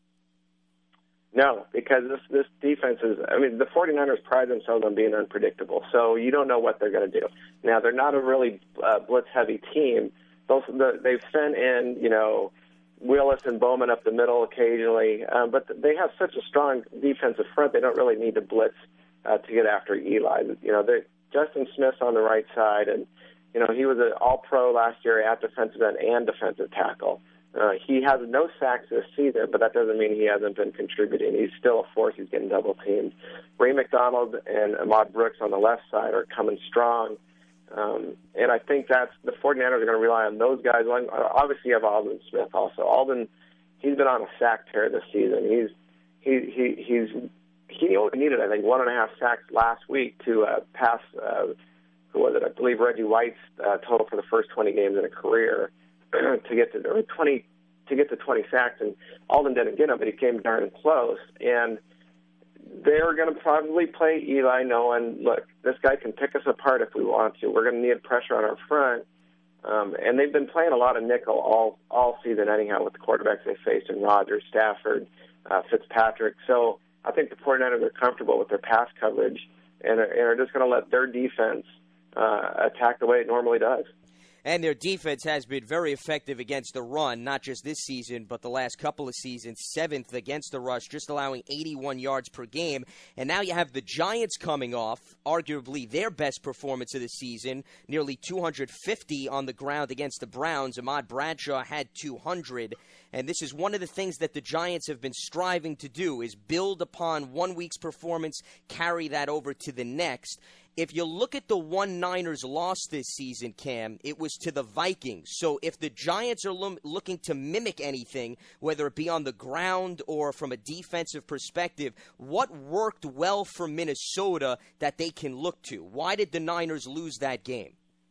No, because this this defense is, I mean, the 49ers pride themselves on being unpredictable, so you don't know what they're going to do. Now, they're not a really uh, blitz-heavy team. Both the, they've sent in, you know, Willis and Bowman up the middle occasionally, um, but they have such a strong defensive front, they don't really need to blitz uh, to get after Eli. You know, Justin Smith's on the right side, and you know, he was an all-pro last year at defensive end and defensive tackle. Uh, he has no sacks this season, but that doesn't mean he hasn't been contributing. He's still a force. He's getting double-teamed. Ray McDonald and Ahmad Brooks on the left side are coming strong. Um, and I think that's the 49ers are going to rely on those guys. Obviously, you have Aldon Smith also. Aldon, he's been on a sack tear this season. He's he he he's he only needed, I think, one and a half sacks last week to uh, pass uh, who was it? I believe Reggie White's uh, total for the first twenty games in a career to get to or twenty to get to twenty sacks, and Aldon didn't get him, but he came darn close. And they're going to probably play Eli knowing, look, this guy can pick us apart if we want to. We're going to need pressure on our front. Um, and they've been playing a lot of nickel all all season anyhow with the quarterbacks they faced in Rodgers, Stafford, uh, Fitzpatrick. So I think the 49ers are comfortable with their pass coverage and are, and are just going to let their defense uh, attack the way it normally does. And their defense has been very effective against the run, not just this season, but the last couple of seasons, seventh against the rush, just allowing eighty-one yards per game. And now you have the Giants coming off, arguably their best performance of the season, nearly two hundred fifty on the ground against the Browns. Ahmad Bradshaw had two hundred. And this is one of the things that the Giants have been striving to do, is build upon one week's performance, carry that over to the next. If you look at the one Niners loss this season, Cam, it was to the Vikings. So if the Giants are lo- looking to mimic anything, whether it be on the ground or from a defensive perspective, what worked well for Minnesota that they can look to? Why did the Niners lose that game?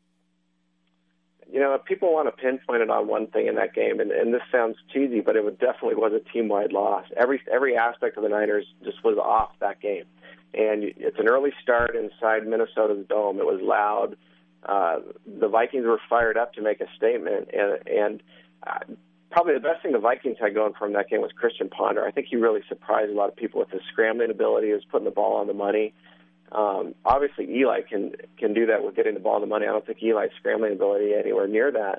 You know, people want to pinpoint it on one thing in that game, and, and this sounds cheesy, but it was definitely was a team-wide loss. Every every aspect of the Niners just was off that game. And it's an early start inside Minnesota's dome. It was loud. Uh, the Vikings were fired up to make a statement. And, and uh, probably the best thing the Vikings had going from that game was Christian Ponder. I think he really surprised a lot of people with his scrambling ability. He was putting the ball on the money. Um, obviously, Eli can can do that with getting the ball on the money. I don't think Eli's scrambling ability anywhere near that.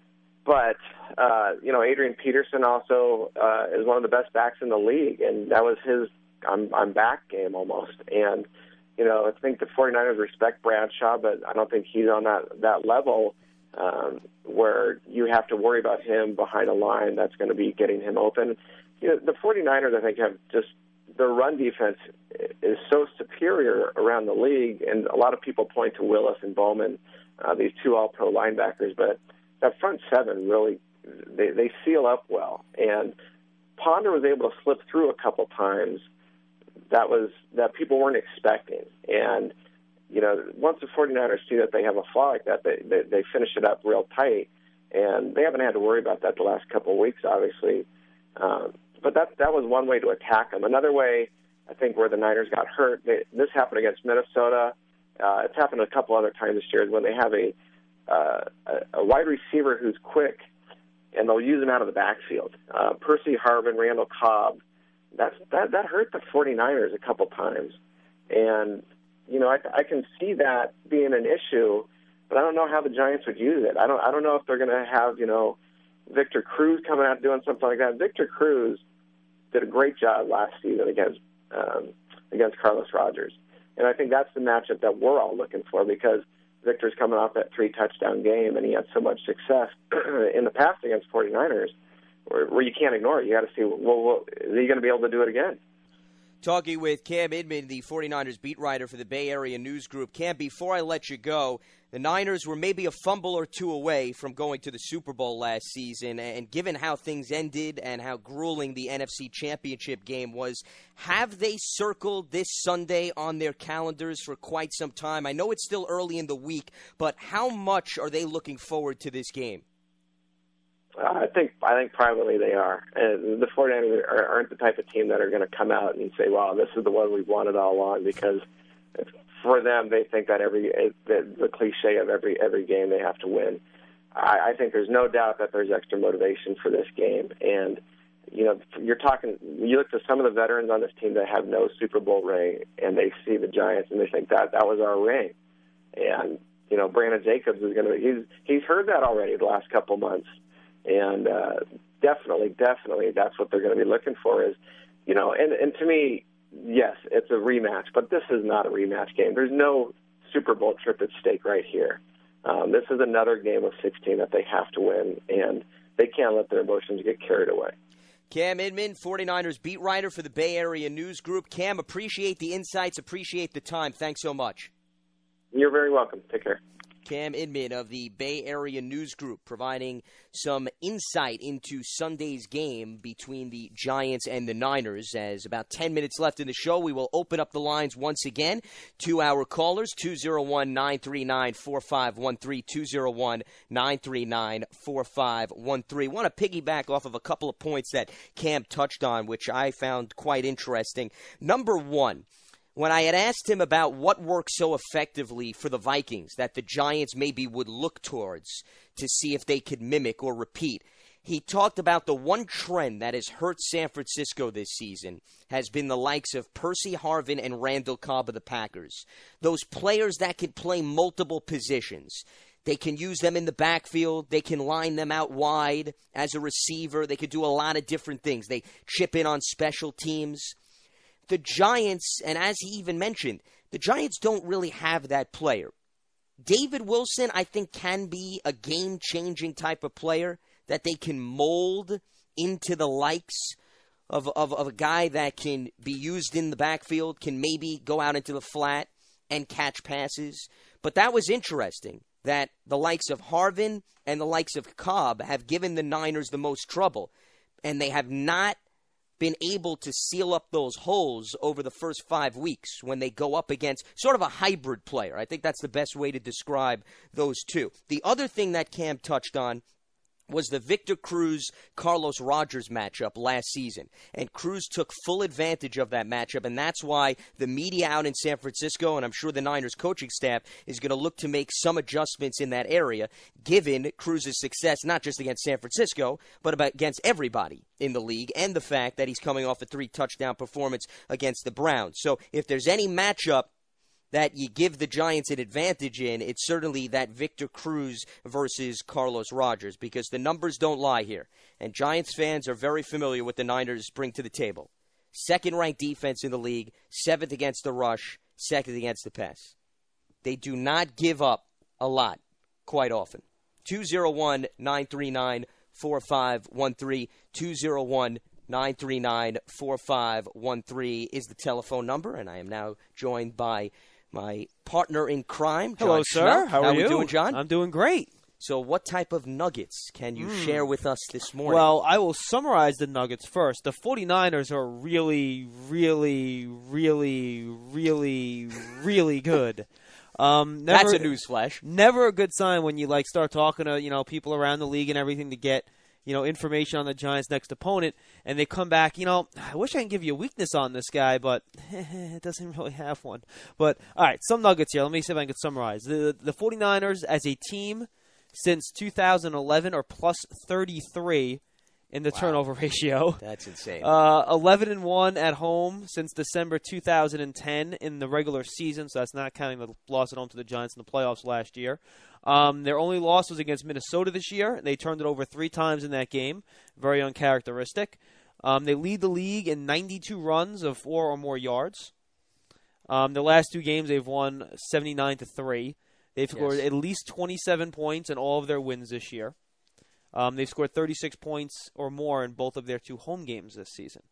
But, uh, you know, Adrian Peterson also uh, is one of the best backs in the league, and that was his I'm I'm back game almost. And, you know, I think the 49ers respect Bradshaw, but I don't think he's on that, that level um, where you have to worry about him behind a line that's going to be getting him open. You know, the 49ers, I think, have just their run defense is so superior around the league, and a lot of people point to Willis and Bowman, uh, these two all-pro linebackers, but that front seven really, they, they seal up well. And Ponder was able to slip through a couple times that was that people weren't expecting. And, you know, once the 49ers see that they have a flaw like that, they, they, they finish it up real tight. And they haven't had to worry about that the last couple of weeks, obviously. Um, but that that was one way to attack them. Another way, I think, where the Niners got hurt, they, this happened against Minnesota. Uh, it's happened a couple other times this year, is when they have a, uh, a, a wide receiver who's quick, and they'll use him out of the backfield. Uh, Percy Harvin, Randall Cobb, that's, that that hurt the 49ers a couple times. And, you know, I, I can see that being an issue, but I don't know how the Giants would use it. I don't I don't know if they're going to have, you know, Victor Cruz coming out doing something like that. Victor Cruz did a great job last season against um, against Carlos Rogers. And I think that's the matchup that we're all looking for, because Victor's coming off that three-touchdown game, and he had so much success in the past against 49ers where, where you can't ignore it. You got to see, well, well, is he going to be able to do it again? Talking with Cam Inman, the 49ers beat writer for the Bay Area News Group. Cam, before I let you go, the Niners were maybe a fumble or two away from going to the Super Bowl last season, and given how things ended and how grueling the N F C Championship game was, have they circled this Sunday on their calendars for quite some time? I know it's still early in the week, but how much are they looking forward to this game? I think I think privately they are. And the 49ers aren't the type of team that are going to come out and say, "Wow, this is the one we've wanted all along," because for them, they think that every the, the cliche of every every game they have to win. I, I think there's no doubt that there's extra motivation for this game. And you know, you're talking. You look to some of the veterans on this team that have no Super Bowl ring, and they see the Giants and they think that that was our ring. And you know, Brandon Jacobs is going to. He's he's heard that already the last couple months. And uh, definitely, definitely, that's what they're going to be looking for is, you know, and, and to me, yes, it's a rematch, but this is not a rematch game. There's no Super Bowl trip at stake right here. Um, this is another game of sixteen that they have to win, and they can't let their emotions get carried away. Cam Inman, 49ers beat writer for the Bay Area News Group. Cam, appreciate the insights, appreciate the time. Thanks so much. You're very welcome. Take care. Cam Inman of the Bay Area News Group providing some insight into Sunday's game between the Giants and the Niners. As about ten minutes left in the show, we will open up the lines once again to our callers, two oh one, nine three nine, four five one three, two oh one, nine three nine, four five one three. I want to piggyback off of a couple of points that Cam touched on, which I found quite interesting. Number one, when I had asked him about what worked so effectively for the Vikings that the Giants maybe would look towards to see if they could mimic or repeat, he talked about the one trend that has hurt San Francisco this season has been the likes of Percy Harvin and Randall Cobb of the Packers. Those players that can play multiple positions. They can use them in the backfield. They can line them out wide as a receiver. They could do a lot of different things. They chip in on special teams. The Giants, and as he even mentioned, the Giants don't really have that player. David Wilson, I think, can be a game-changing type of player that they can mold into the likes of, of, of a guy that can be used in the backfield, can maybe go out into the flat and catch passes. But that was interesting, that the likes of Harvin and the likes of Cobb have given the Niners the most trouble, and they have not been able to seal up those holes over the first five weeks when they go up against sort of a hybrid player. I think that's the best way to describe those two. The other thing that Cam touched on was the Victor Cruz-Carlos Rogers matchup last season. And Cruz took full advantage of that matchup, and that's why the media out in San Francisco, and I'm sure the Niners coaching staff, is going to look to make some adjustments in that area, given Cruz's success, not just against San Francisco, but about against everybody in the league, and the fact that he's coming off a three-touchdown performance against the Browns. So if there's any matchup that you give the Giants an advantage in, it's certainly that Victor Cruz versus Carlos Rogers, because the numbers don't lie here. And Giants fans are very familiar with the Niners bring to the table. Second-ranked defense in the league, seventh against the rush, second against the pass. They do not give up a lot quite often. two oh one, nine three nine, four five one three, two oh one, nine three nine, four five one three is the telephone number, and I am now joined by my partner in crime, John Hello, sir. Schmeck. How are How you we doing, John? I'm doing great. So what type of nuggets can you Mm. share with us this morning? Well, I will summarize the Nuggets first. The 49ers are really, really, really, really, really good. Um, never, That's a newsflash. Never a good sign when you like start talking to you know people around the league and everything to get you know information on the Giants' next opponent, and they come back. You know, I wish I could give you a weakness on this guy, but it doesn't really have one. But all right, some nuggets here. Let me see if I can summarize the the 49ers as a team since two thousand eleven are plus thirty-three in the Wow. turnover ratio. That's insane. Uh, eleven and one at home since December two thousand ten in the regular season, so that's not counting the loss at home to the Giants in the playoffs last year. Um, their only loss was against Minnesota this year. They turned it over three times in that game. Very uncharacteristic. Um, they lead the league in ninety-two runs of four or more yards. Um, the last two games they've won seventy-nine to three. They've scored Yes. at least twenty-seven points in all of their wins this year. Um, they've scored thirty-six points or more in both of their two home games this season.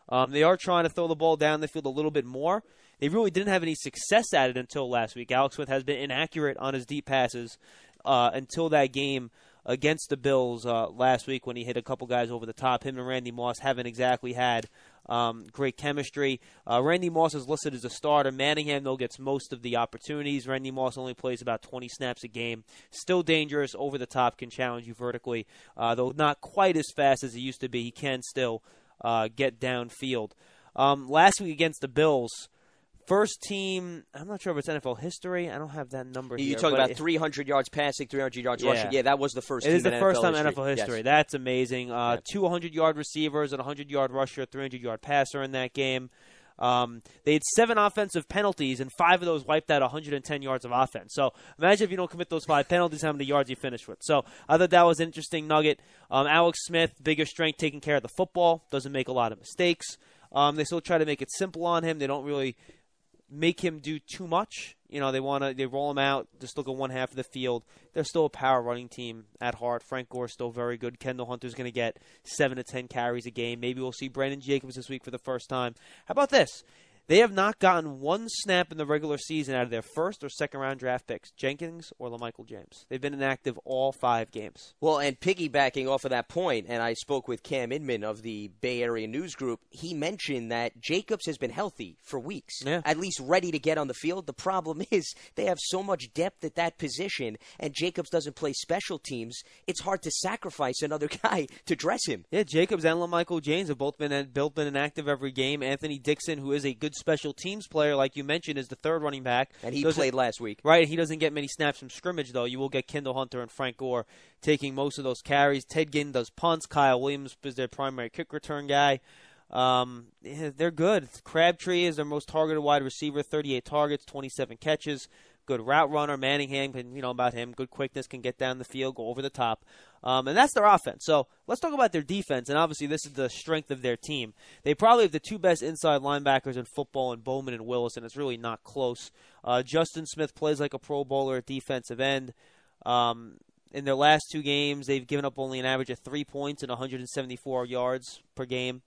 Um, they are trying to throw the ball down the field a little bit more. They really didn't have any success at it until last week. Alex Smith has been inaccurate on his deep passes uh, until that game against the Bills uh, last week when he hit a couple guys over the top. Him and Randy Moss haven't exactly had um, great chemistry. Uh, Randy Moss is listed as a starter. Manningham, though, gets most of the opportunities. Randy Moss only plays about twenty snaps a game. Still dangerous, over the top, can challenge you vertically, uh, though not quite as fast as he used to be. He can still uh, get downfield. Um, last week against the Bills, first team, I'm not sure if it's N F L history. I don't have that number you here. You talk about it, three hundred yards passing, three hundred yards yeah. rushing. Yeah, that was the first it team is the in first N F L time history. in N F L history. Yes. That's amazing. Uh, yeah. two hundred-yard receivers, and a hundred-yard rusher, three hundred-yard passer in that game. Um, they had seven offensive penalties, and five of those wiped out one hundred ten yards of offense. So imagine if you don't commit those five penalties, how many yards you finish with. So I thought that was an interesting nugget. Um, Alex Smith, bigger strength, taking care of the football, doesn't make a lot of mistakes. Um, they still try to make it simple on him. They don't really make him do too much. You know, they want to they roll him out, just look at one half of the field. They're still a power running team at heart. Frank Gore's still very good. Kendall Hunter's going to get seven to ten carries a game. Maybe we'll see Brandon Jacobs this week for the first time. How about this? They have not gotten one snap in the regular season out of their first or second round draft picks, Jenkins or LaMichael James. They've been inactive all five games. Well, and piggybacking off of that point, and I spoke with Cam Inman of the Bay Area News Group, he mentioned that Jacobs has been healthy for weeks, yeah. at least ready to get on the field. The problem is they have so much depth at that position, and Jacobs doesn't play special teams. It's hard to sacrifice another guy to dress him. Yeah, Jacobs and LaMichael James have both been, both been inactive every game. Anthony Dixon, who is a good special teams player, like you mentioned, is the third running back. And he doesn't, played last week. Right, he doesn't get many snaps from scrimmage, though. You will get Kendall Hunter and Frank Gore taking most of those carries. Ted Ginn does punts. Kyle Williams is their primary kick return guy. Um, yeah, they're good. Crabtree is their most targeted wide receiver, thirty-eight targets, twenty-seven catches. Good route runner. Manningham, can, you know about him. Good quickness, can get down the field, go over the top. Um, and that's their offense. So let's talk about their defense. And obviously this is the strength of their team. They probably have the two best inside linebackers in football in Bowman and Willis, and it's really not close. Uh, Justin Smith plays like a Pro Bowler at defensive end. Um, in their last two games, they've given up only an average of three points and one hundred seventy-four yards per game.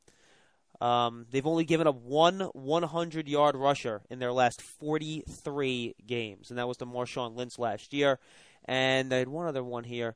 Um, they've only given up one hundred-yard rusher in their last forty-three games, and that was to Marshawn Lynch last year. And they had one other one here.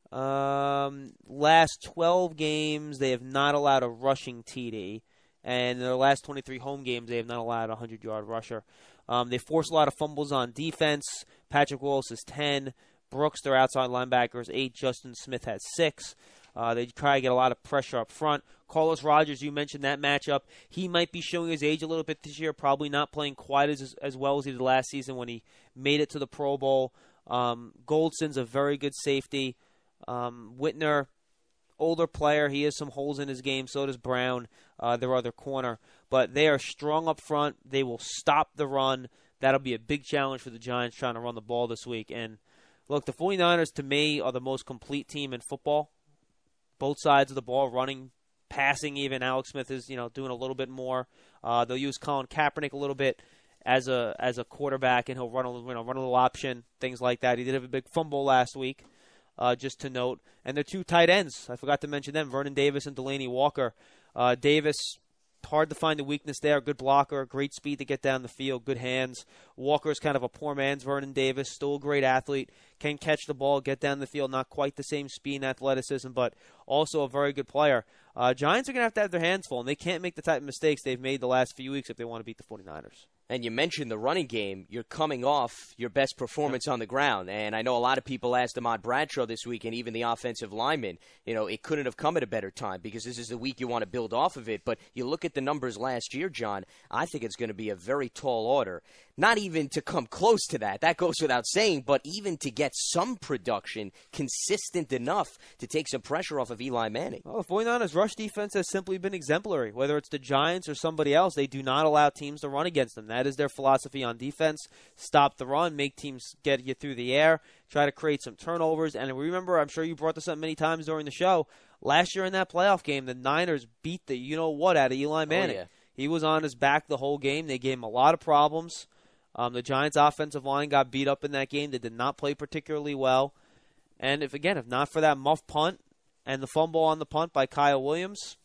Um, last twelve games, they have not allowed a rushing T D. And in their last twenty-three home games, they have not allowed a hundred-yard rusher. Um, they force a lot of fumbles on defense. Patrick Willis is ten. Brooks, their outside linebacker, is eight. Justin Smith has six. Uh, they try to get a lot of pressure up front. Carlos Rogers, you mentioned that matchup. He might be showing his age a little bit this year, probably not playing quite as as well as he did last season when he made it to the Pro Bowl. Um, Goldson's a very good safety. Um, Whitner, older player. He has some holes in his game. So does Brown, uh, their other corner. But they are strong up front. They will stop the run. That'll be a big challenge for the Giants trying to run the ball this week. And, look, the 49ers, to me, are the most complete team in football. Both sides of the ball, running, passing even. Alex Smith is, you know, doing a little bit more. Uh, they'll use Colin Kaepernick a little bit as a as a quarterback, and he'll run a, you know, run a little option, things like that. He did have a big fumble last week, uh, just to note. And they're two tight ends. I forgot to mention them, Vernon Davis and Delaney Walker. Uh, Davis, hard to find the weakness there. Good blocker, great speed to get down the field, good hands. Walker's kind of a poor man's Vernon Davis, still a great athlete. Can catch the ball, get down the field, not quite the same speed and athleticism, but also a very good player. Uh, Giants are going to have to have their hands full, and they can't make the type of mistakes they've made the last few weeks if they want to beat the 49ers. And you mentioned the running game. You're coming off your best performance on the ground. And I know a lot of people asked Ahmad Bradshaw this week, and even the offensive linemen, you know, it couldn't have come at a better time because this is the week you want to build off of it. But you look at the numbers last year, John, I think it's going to be a very tall order. Not even to come close to that. That goes without saying. But even to get some production consistent enough to take some pressure off of Eli Manning. Well, the 49ers rush defense has simply been exemplary. Whether it's the Giants or somebody else, they do not allow teams to run against them. That is their philosophy on defense. Stop the run, make teams get you through the air, try to create some turnovers. And remember, I'm sure you brought this up many times during the show, last year in that playoff game, the Niners beat the you-know-what out of Eli Manning. Oh, yeah. He was on his back the whole game. They gave him a lot of problems. Um, the Giants' offensive line got beat up in that game. They did not play particularly well. And if again, if not for that muff punt and the fumble on the punt by Kyle Williams,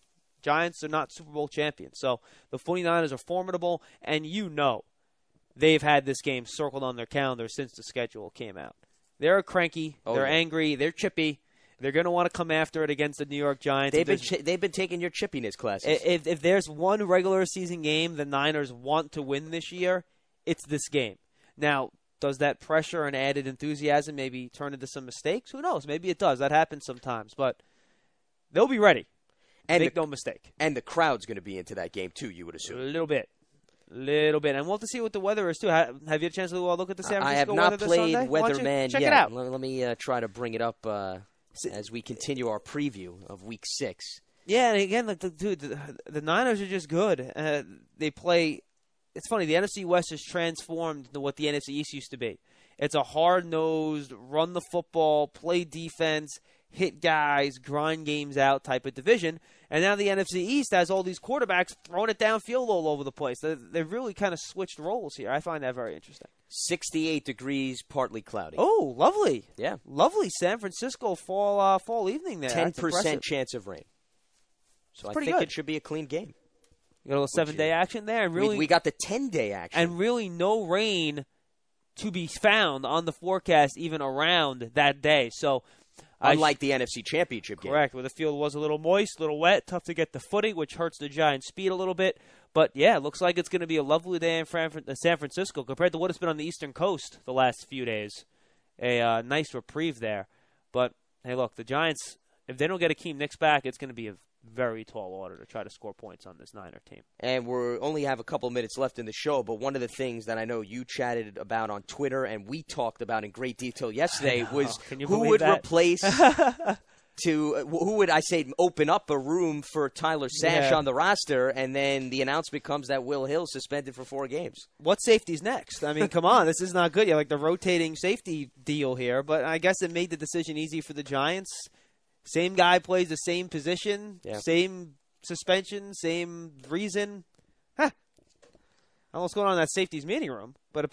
Giants are not Super Bowl champions. So the 49ers are formidable, and you know they've had this game circled on their calendar since the schedule came out. They're cranky. Oh, they're yeah. angry. They're chippy. They're going to want to come after it against the New York Giants. They've been If there's- chi- they've been taking your chippiness classes. if, if there's one regular season game the Niners want to win this year, it's this game. Now, does that pressure and added enthusiasm maybe turn into some mistakes? Who knows? Maybe it does. That happens sometimes. But they'll be ready. And Make the, no mistake. And the crowd's going to be into that game, too, you would A assume. little bit. little bit. And we'll have to see what the weather is, too. Have you had a chance to uh, look at the San Francisco I have weather not this played Sunday? Why don't you Weatherman check yet. it out. Let, let me uh, try to bring it up uh, as we continue our preview of Week Six. Yeah, and again, like the, dude, the, the Niners are just good. Uh, they play. It's funny. The N F C West has transformed into what the N F C East used to be. It's a hard-nosed, run the football, play defense, hit guys, grind games out type of division. And now the N F C East has all these quarterbacks throwing it downfield all over the place. They, they've really kind of switched roles here. I find that very interesting. sixty-eight degrees, partly cloudy. Oh, lovely. Yeah. Lovely San Francisco fall uh, fall evening there. ten That's percent impressive. chance of rain. So I pretty think good. it should be a clean game. You got a little seven-day action there. And really, we, we got the ten-day action. And really no rain to be found on the forecast even around that day. So, Unlike the N F C Championship game. Correct, where the field was a little moist, a little wet, tough to get the footing, which hurts the Giants' speed a little bit. But, yeah, it looks like it's going to be a lovely day in San Francisco compared to what it's been on the Eastern Coast the last few days. A uh, nice reprieve there. But, hey, look, the Giants, if they don't get Akeem Nicks back, it's going to be a very tall order to try to score points on this Niner team. And we only have a couple minutes left in the show, but one of the things that I know you chatted about on Twitter and we talked about in great detail yesterday was Can you who believe would that? replace to who would I say open up a room for Tyler Sash Yeah. on the roster, and then the announcement comes that Will Hill suspended for four games. What safety's next? I mean, come on, this is not good. You have like the rotating safety deal here, but I guess it made the decision easy for the Giants. Same guy plays the same position, Yeah. same suspension, same reason. Huh. I don't know what's going on in that safety's meeting room, but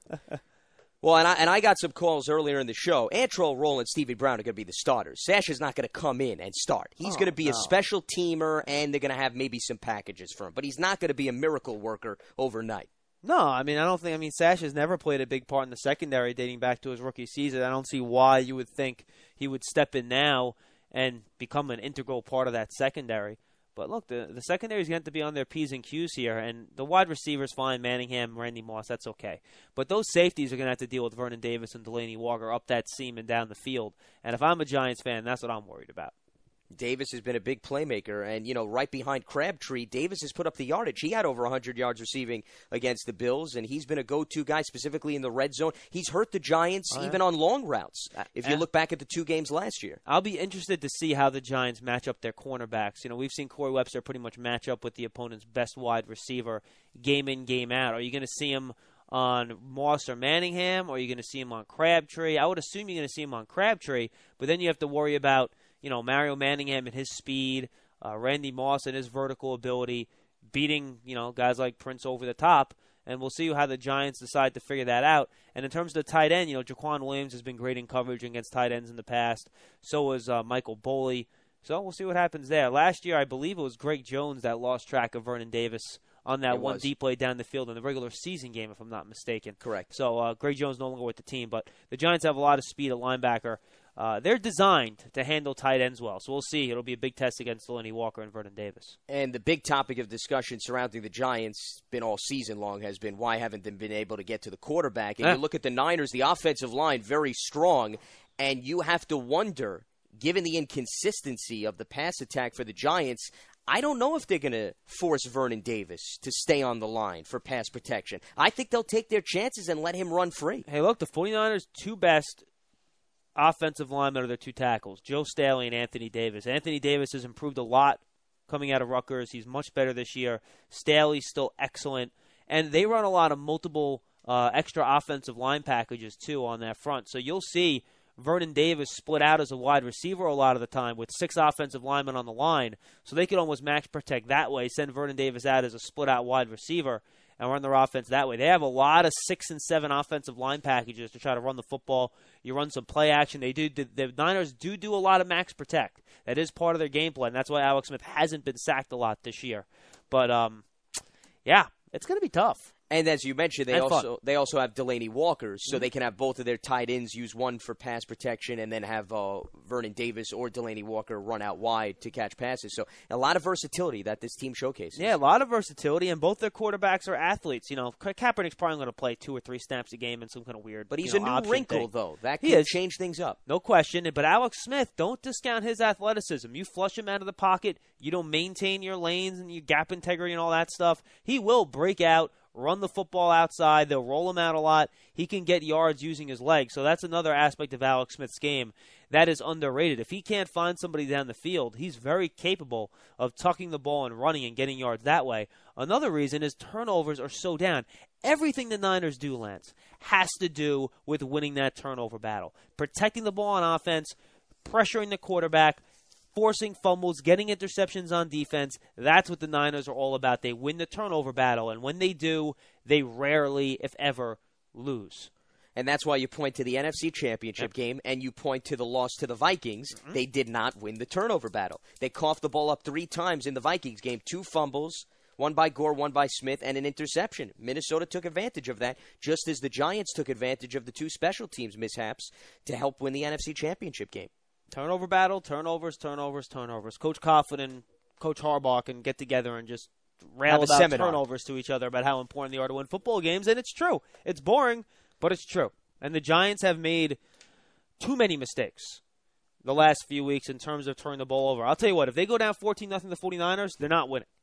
Well, and I, and I got some calls earlier in the show. Antrell Roll and Stevie Brown are going to be the starters. Sash is not going to come in and start. He's Oh, going to be no. a special teamer, and they're going to have maybe some packages for him. But he's not going to be a miracle worker overnight. no, I mean, I don't think. I mean, Sash has never played a big part in the secondary dating back to his rookie season. I don't see why you would think he would step in now and become an integral part of that secondary. But look, the the secondary is going to have to be on their P's and Q's here, and the wide receivers fine, Manningham, Randy Moss, that's okay. But those safeties are going to have to deal with Vernon Davis and Delaney Walker up that seam and down the field. And if I'm a Giants fan, that's what I'm worried about. Davis has been a big playmaker, and, you know, right behind Crabtree, Davis has put up the yardage. He had over one hundred yards receiving against the Bills, and he's been a go-to guy, specifically in the red zone. He's hurt the Giants Oh, yeah. even on long routes, if you uh, look back at the two games last year. I'll be interested to see how the Giants match up their cornerbacks. You know, we've seen Corey Webster pretty much match up with the opponent's best wide receiver game in, game out. Are you going to see him on Moss or Manningham, or are you going to see him on Crabtree? I would assume you're going to see him on Crabtree, but then you have to worry about, you know, Mario Manningham and his speed, uh, Randy Moss and his vertical ability, beating, you know, guys like Prince over the top. And we'll see how the Giants decide to figure that out. And in terms of the tight end, you know, Jaquan Williams has been great in coverage against tight ends in the past. So was uh, Michael Boley. So we'll see what happens there. Last year, I believe it was Greg Jones that lost track of Vernon Davis on that It one was. deep play down the field in the regular season game, if I'm not mistaken. Correct. So uh, Greg Jones no longer with the team. But the Giants have a lot of speed at linebacker. Uh, they're designed to handle tight ends well. So we'll see. It'll be a big test against Delaney Walker and Vernon Davis. And the big topic of discussion surrounding the Giants, been all season long, has been why haven't they been able to get to the quarterback? And Eh. you look at the Niners, the offensive line, very strong, and you have to wonder, given the inconsistency of the pass attack for the Giants, I don't know if they're going to force Vernon Davis to stay on the line for pass protection. I think they'll take their chances and let him run free. Hey, look, the 49ers' two best offensive linemen are their two tackles, Joe Staley and Anthony Davis. Anthony Davis has improved a lot coming out of Rutgers. He's much better this year. Staley's still excellent. And they run a lot of multiple uh, extra offensive line packages, too, on that front. So you'll see Vernon Davis split out as a wide receiver a lot of the time with six offensive linemen on the line. So they could almost max protect that way, send Vernon Davis out as a split-out wide receiver. and run their offense that way. They have a lot of six and seven offensive line packages to try to run the football. You run some play action. They do. The, the Niners do do a lot of max protect. That is part of their game plan. That's why Alex Smith hasn't been sacked a lot this year. But um, yeah, it's going to be tough. And as you mentioned, they And also fun. they also have Delaney Walker, so Mhm. they can have both of their tight ends use one for pass protection, and then have uh, Vernon Davis or Delaney Walker run out wide to catch passes. So a lot of versatility that this team showcases. Yeah, a lot of versatility, and both their quarterbacks are athletes. You know, Ka- Kaepernick's probably going to play two or three snaps a game in some kind of weird. But he's you know, a new option wrinkle, thing. though. That He can is. change things up. No question. But Alex Smith, don't discount his athleticism. You flush him out of the pocket, you don't maintain your lanes and your gap integrity and all that stuff, he will break out, run the football outside. They'll roll him out a lot. He can get yards using his legs. So that's another aspect of Alex Smith's game that is underrated. If he can't find somebody down the field, he's very capable of tucking the ball and running and getting yards that way. Another reason is turnovers are so down. Everything the Niners do, Lance, has to do with winning that turnover battle. Protecting the ball on offense, pressuring the quarterback, forcing fumbles, getting interceptions on defense. That's what the Niners are all about. They win the turnover battle, and when they do, they rarely, if ever, lose. And that's why you point to the N F C Championship game and you point to the loss to the Vikings. Mm-hmm. They did not win the turnover battle. They coughed the ball up three times in the Vikings game. Two fumbles, one by Gore, one by Smith, and an interception. Minnesota took advantage of that, just as the Giants took advantage of the two special teams mishaps to help win the N F C Championship game. Turnover battle, turnovers, turnovers, turnovers. Coach Coughlin and Coach Harbaugh can get together and just rail Have a about seminar. turnovers to each other about how important they are to win football games, and it's true. It's boring, but it's true. And the Giants have made too many mistakes the last few weeks in terms of turning the ball over. I'll tell you what, if they go down fourteen nothing to the 49ers, they're not winning.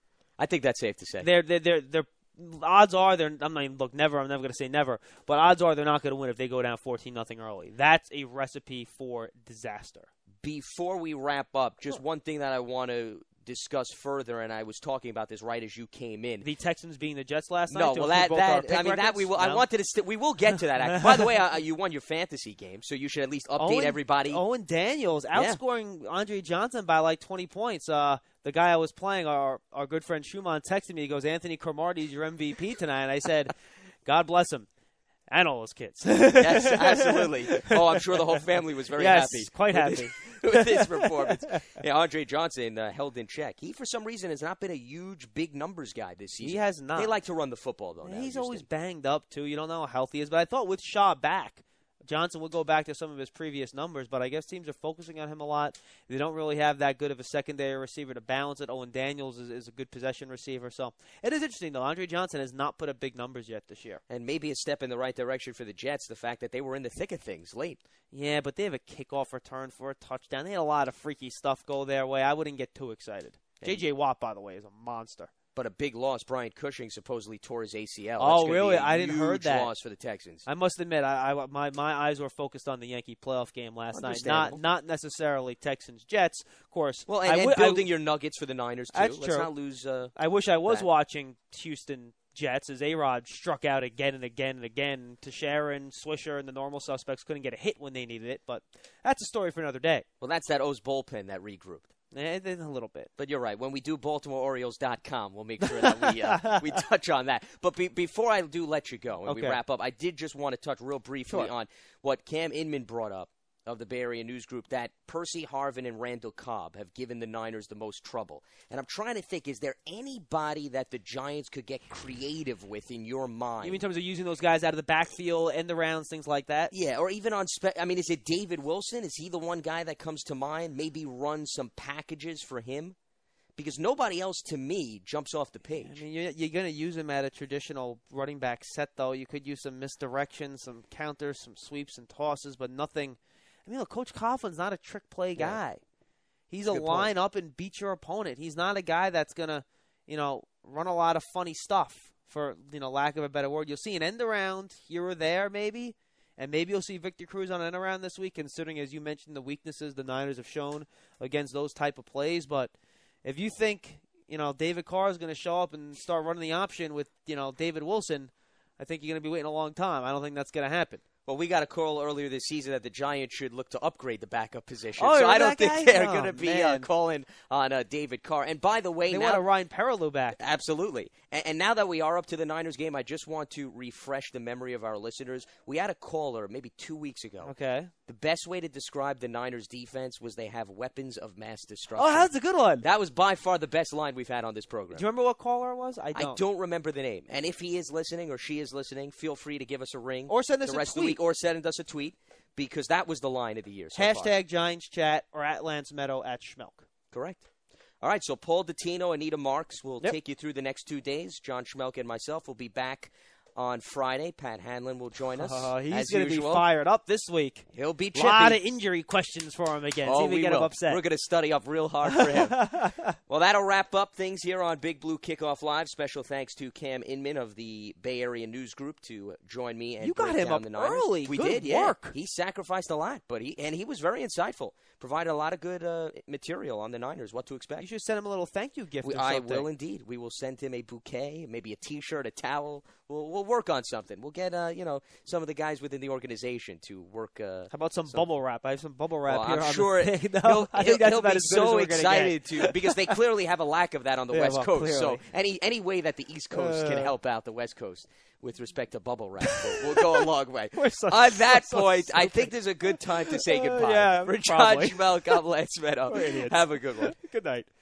I think that's safe to say. They're, they're, they're, they're, odds are, they're, I'm not even, look, never, I'm never going to say never, but odds are they're not going to win if they go down fourteen nothing early. That's a recipe for disaster. Before we wrap up, just one thing that I want to discuss further, and I was talking about this right as you came in. The Texans beating the Jets last night? No, to well, improve that, both our that pick I mean, that records? we will. I No? wanted to. St- we will get to that. Actually. By the way, uh, you won your fantasy game, so you should at least update Owen, everybody. Owen Daniels Yeah. outscoring Andre Johnson by like twenty points. Uh, the guy I was playing, our our good friend Schumann, texted me. He goes, "Anthony Cromartie is your M V P tonight." And I said, "God bless him." And all his kids. Yes, absolutely. Oh, I'm sure the whole family was very yes, happy. quite with happy. His, with his performance. Yeah, Andre Johnson uh, held in check. He, for some reason, has not been a huge, big numbers guy this season. He has not. They like to run the football, though. Yeah, now, he's Houston. always banged up, too. You don't know how healthy he is. But I thought with Shaw back, Johnson would go back to some of his previous numbers, but I guess teams are focusing on him a lot. They don't really have that good of a secondary receiver to balance it. Owen Daniels is, is a good possession receiver. So it is interesting, though. Andre Johnson has not put up big numbers yet this year. And maybe a step in the right direction for the Jets, the fact that they were in the thick of things late. Yeah, but they have a kickoff return for a touchdown. They had a lot of freaky stuff go their way. I wouldn't get too excited. J J. Watt, by the way, is a monster. But a big loss. Brian Cushing supposedly tore his A C L. Oh, That's gonna really? be a I didn't heard huge that. loss for the Texans. I must admit, I, I my my eyes were focused on the Yankee playoff game last night, not Understandable. not necessarily Texans Jets. Of course, Well, and, I and would- building I, your nuggets for the Niners, too. That's Let's true. not lose uh, I wish I was that. watching Houston Jets as A-Rod struck out again and again and again. To Sharon, Swisher, and the normal suspects couldn't get a hit when they needed it, but that's a story for another day. Well, that's that O's bullpen that regrouped. Eh, a little bit. But you're right. When we do Baltimore Orioles dot com, we'll make sure that we uh, we touch on that. But be, before I do let you go and we Okay. wrap up, I did just want to touch real briefly Sure. on what Cam Inman brought up of the Bay Area News Group, that Percy Harvin and Randall Cobb have given the Niners the most trouble. And I'm trying to think, is there anybody that the Giants could get creative with in your mind? You mean in terms of using those guys out of the backfield, end arounds, things like that? Yeah, or even on spe- – I mean, is it David Wilson? Is he the one guy that comes to mind? Maybe run some packages for him? Because nobody else, to me, jumps off the page. I mean, you're, you're going to use him at a traditional running back set, though. You could use some misdirection, some counters, some sweeps and tosses, but nothing – I mean, look, Coach Coughlin's not a trick play guy. Yeah. He's That's a a good point. line up and beat your opponent. He's not a guy that's going to, you know, run a lot of funny stuff, for, you know, lack of a better word. You'll see an end around here or there, maybe, and maybe you'll see Victor Cruz on an end around this week, considering, as you mentioned, the weaknesses the Niners have shown against those type of plays. But if you think, you know, David Carr is going to show up and start running the option with, you know, David Wilson, I think you're going to be waiting a long time. I don't think that's going to happen. Well, we got a call earlier this season that the Giants should look to upgrade the backup position. Oh, so I don't that think guy? they're Oh, going to be uh, man. calling on uh, David Carr. And by the way, They now want a Ryan Perrilloux back. Absolutely. And, and now that we are up to the Niners game, I just want to refresh the memory of our listeners. We had a caller maybe two weeks ago. Okay. The best way to describe the Niners defense was they have weapons of mass destruction. Oh, that's a good one. That was by far the best line we've had on this program. Do you remember what caller it was? I don't. I don't remember the name. And if he is listening or she is listening, feel free to give us a ring. Or send us the a rest tweet. of the week. Or send us a tweet, because that was the line of the year so Hashtag far. Giants Chat or at Lance Meadow at Schmelk. Correct. All right, so Paul Dottino, Anita Marks will Yep. take you through the next two days. John Schmelk and myself will be back on Friday. Pat Hanlon will join us. Oh, he's as going to be usual. fired up this week. He'll be A chippy. lot of injury questions for him again. Oh, See if we, we get will. him upset. We're going to study up real hard for him. Well, that'll wrap up things here on Big Blue Kickoff Live. Special thanks to Cam Inman of the Bay Area News Group to join me and You got break him down up the Niners. early. We Good did, yeah. work. He sacrificed a lot, but he and he was very insightful. Provided a lot of good uh, material on the Niners, what to expect. You should send him a little thank you gift We, or I something. will indeed. We will send him a bouquet, maybe a T-shirt, a towel. We'll, we'll work on something. We'll get uh, you know some of the guys within the organization to work. Uh, How about some bubble wrap? I have some bubble wrap well, here I'm on sure the thing. No, he'll, I he'll, think that's he'll about be as good as so we're gonna excited get. to because they clearly have a lack of that on the Yeah, West well, Coast. So clearly. any any way that the East Coast Uh. can help out the West Coast with respect to bubble wrap will, will go a long way. We're so- on that so point, I stupid. think there's a good time to say Uh, goodbye. yeah, For John probably. Schmelk, I'm Lance Meadow. We're idiots. Have a good one. Good night.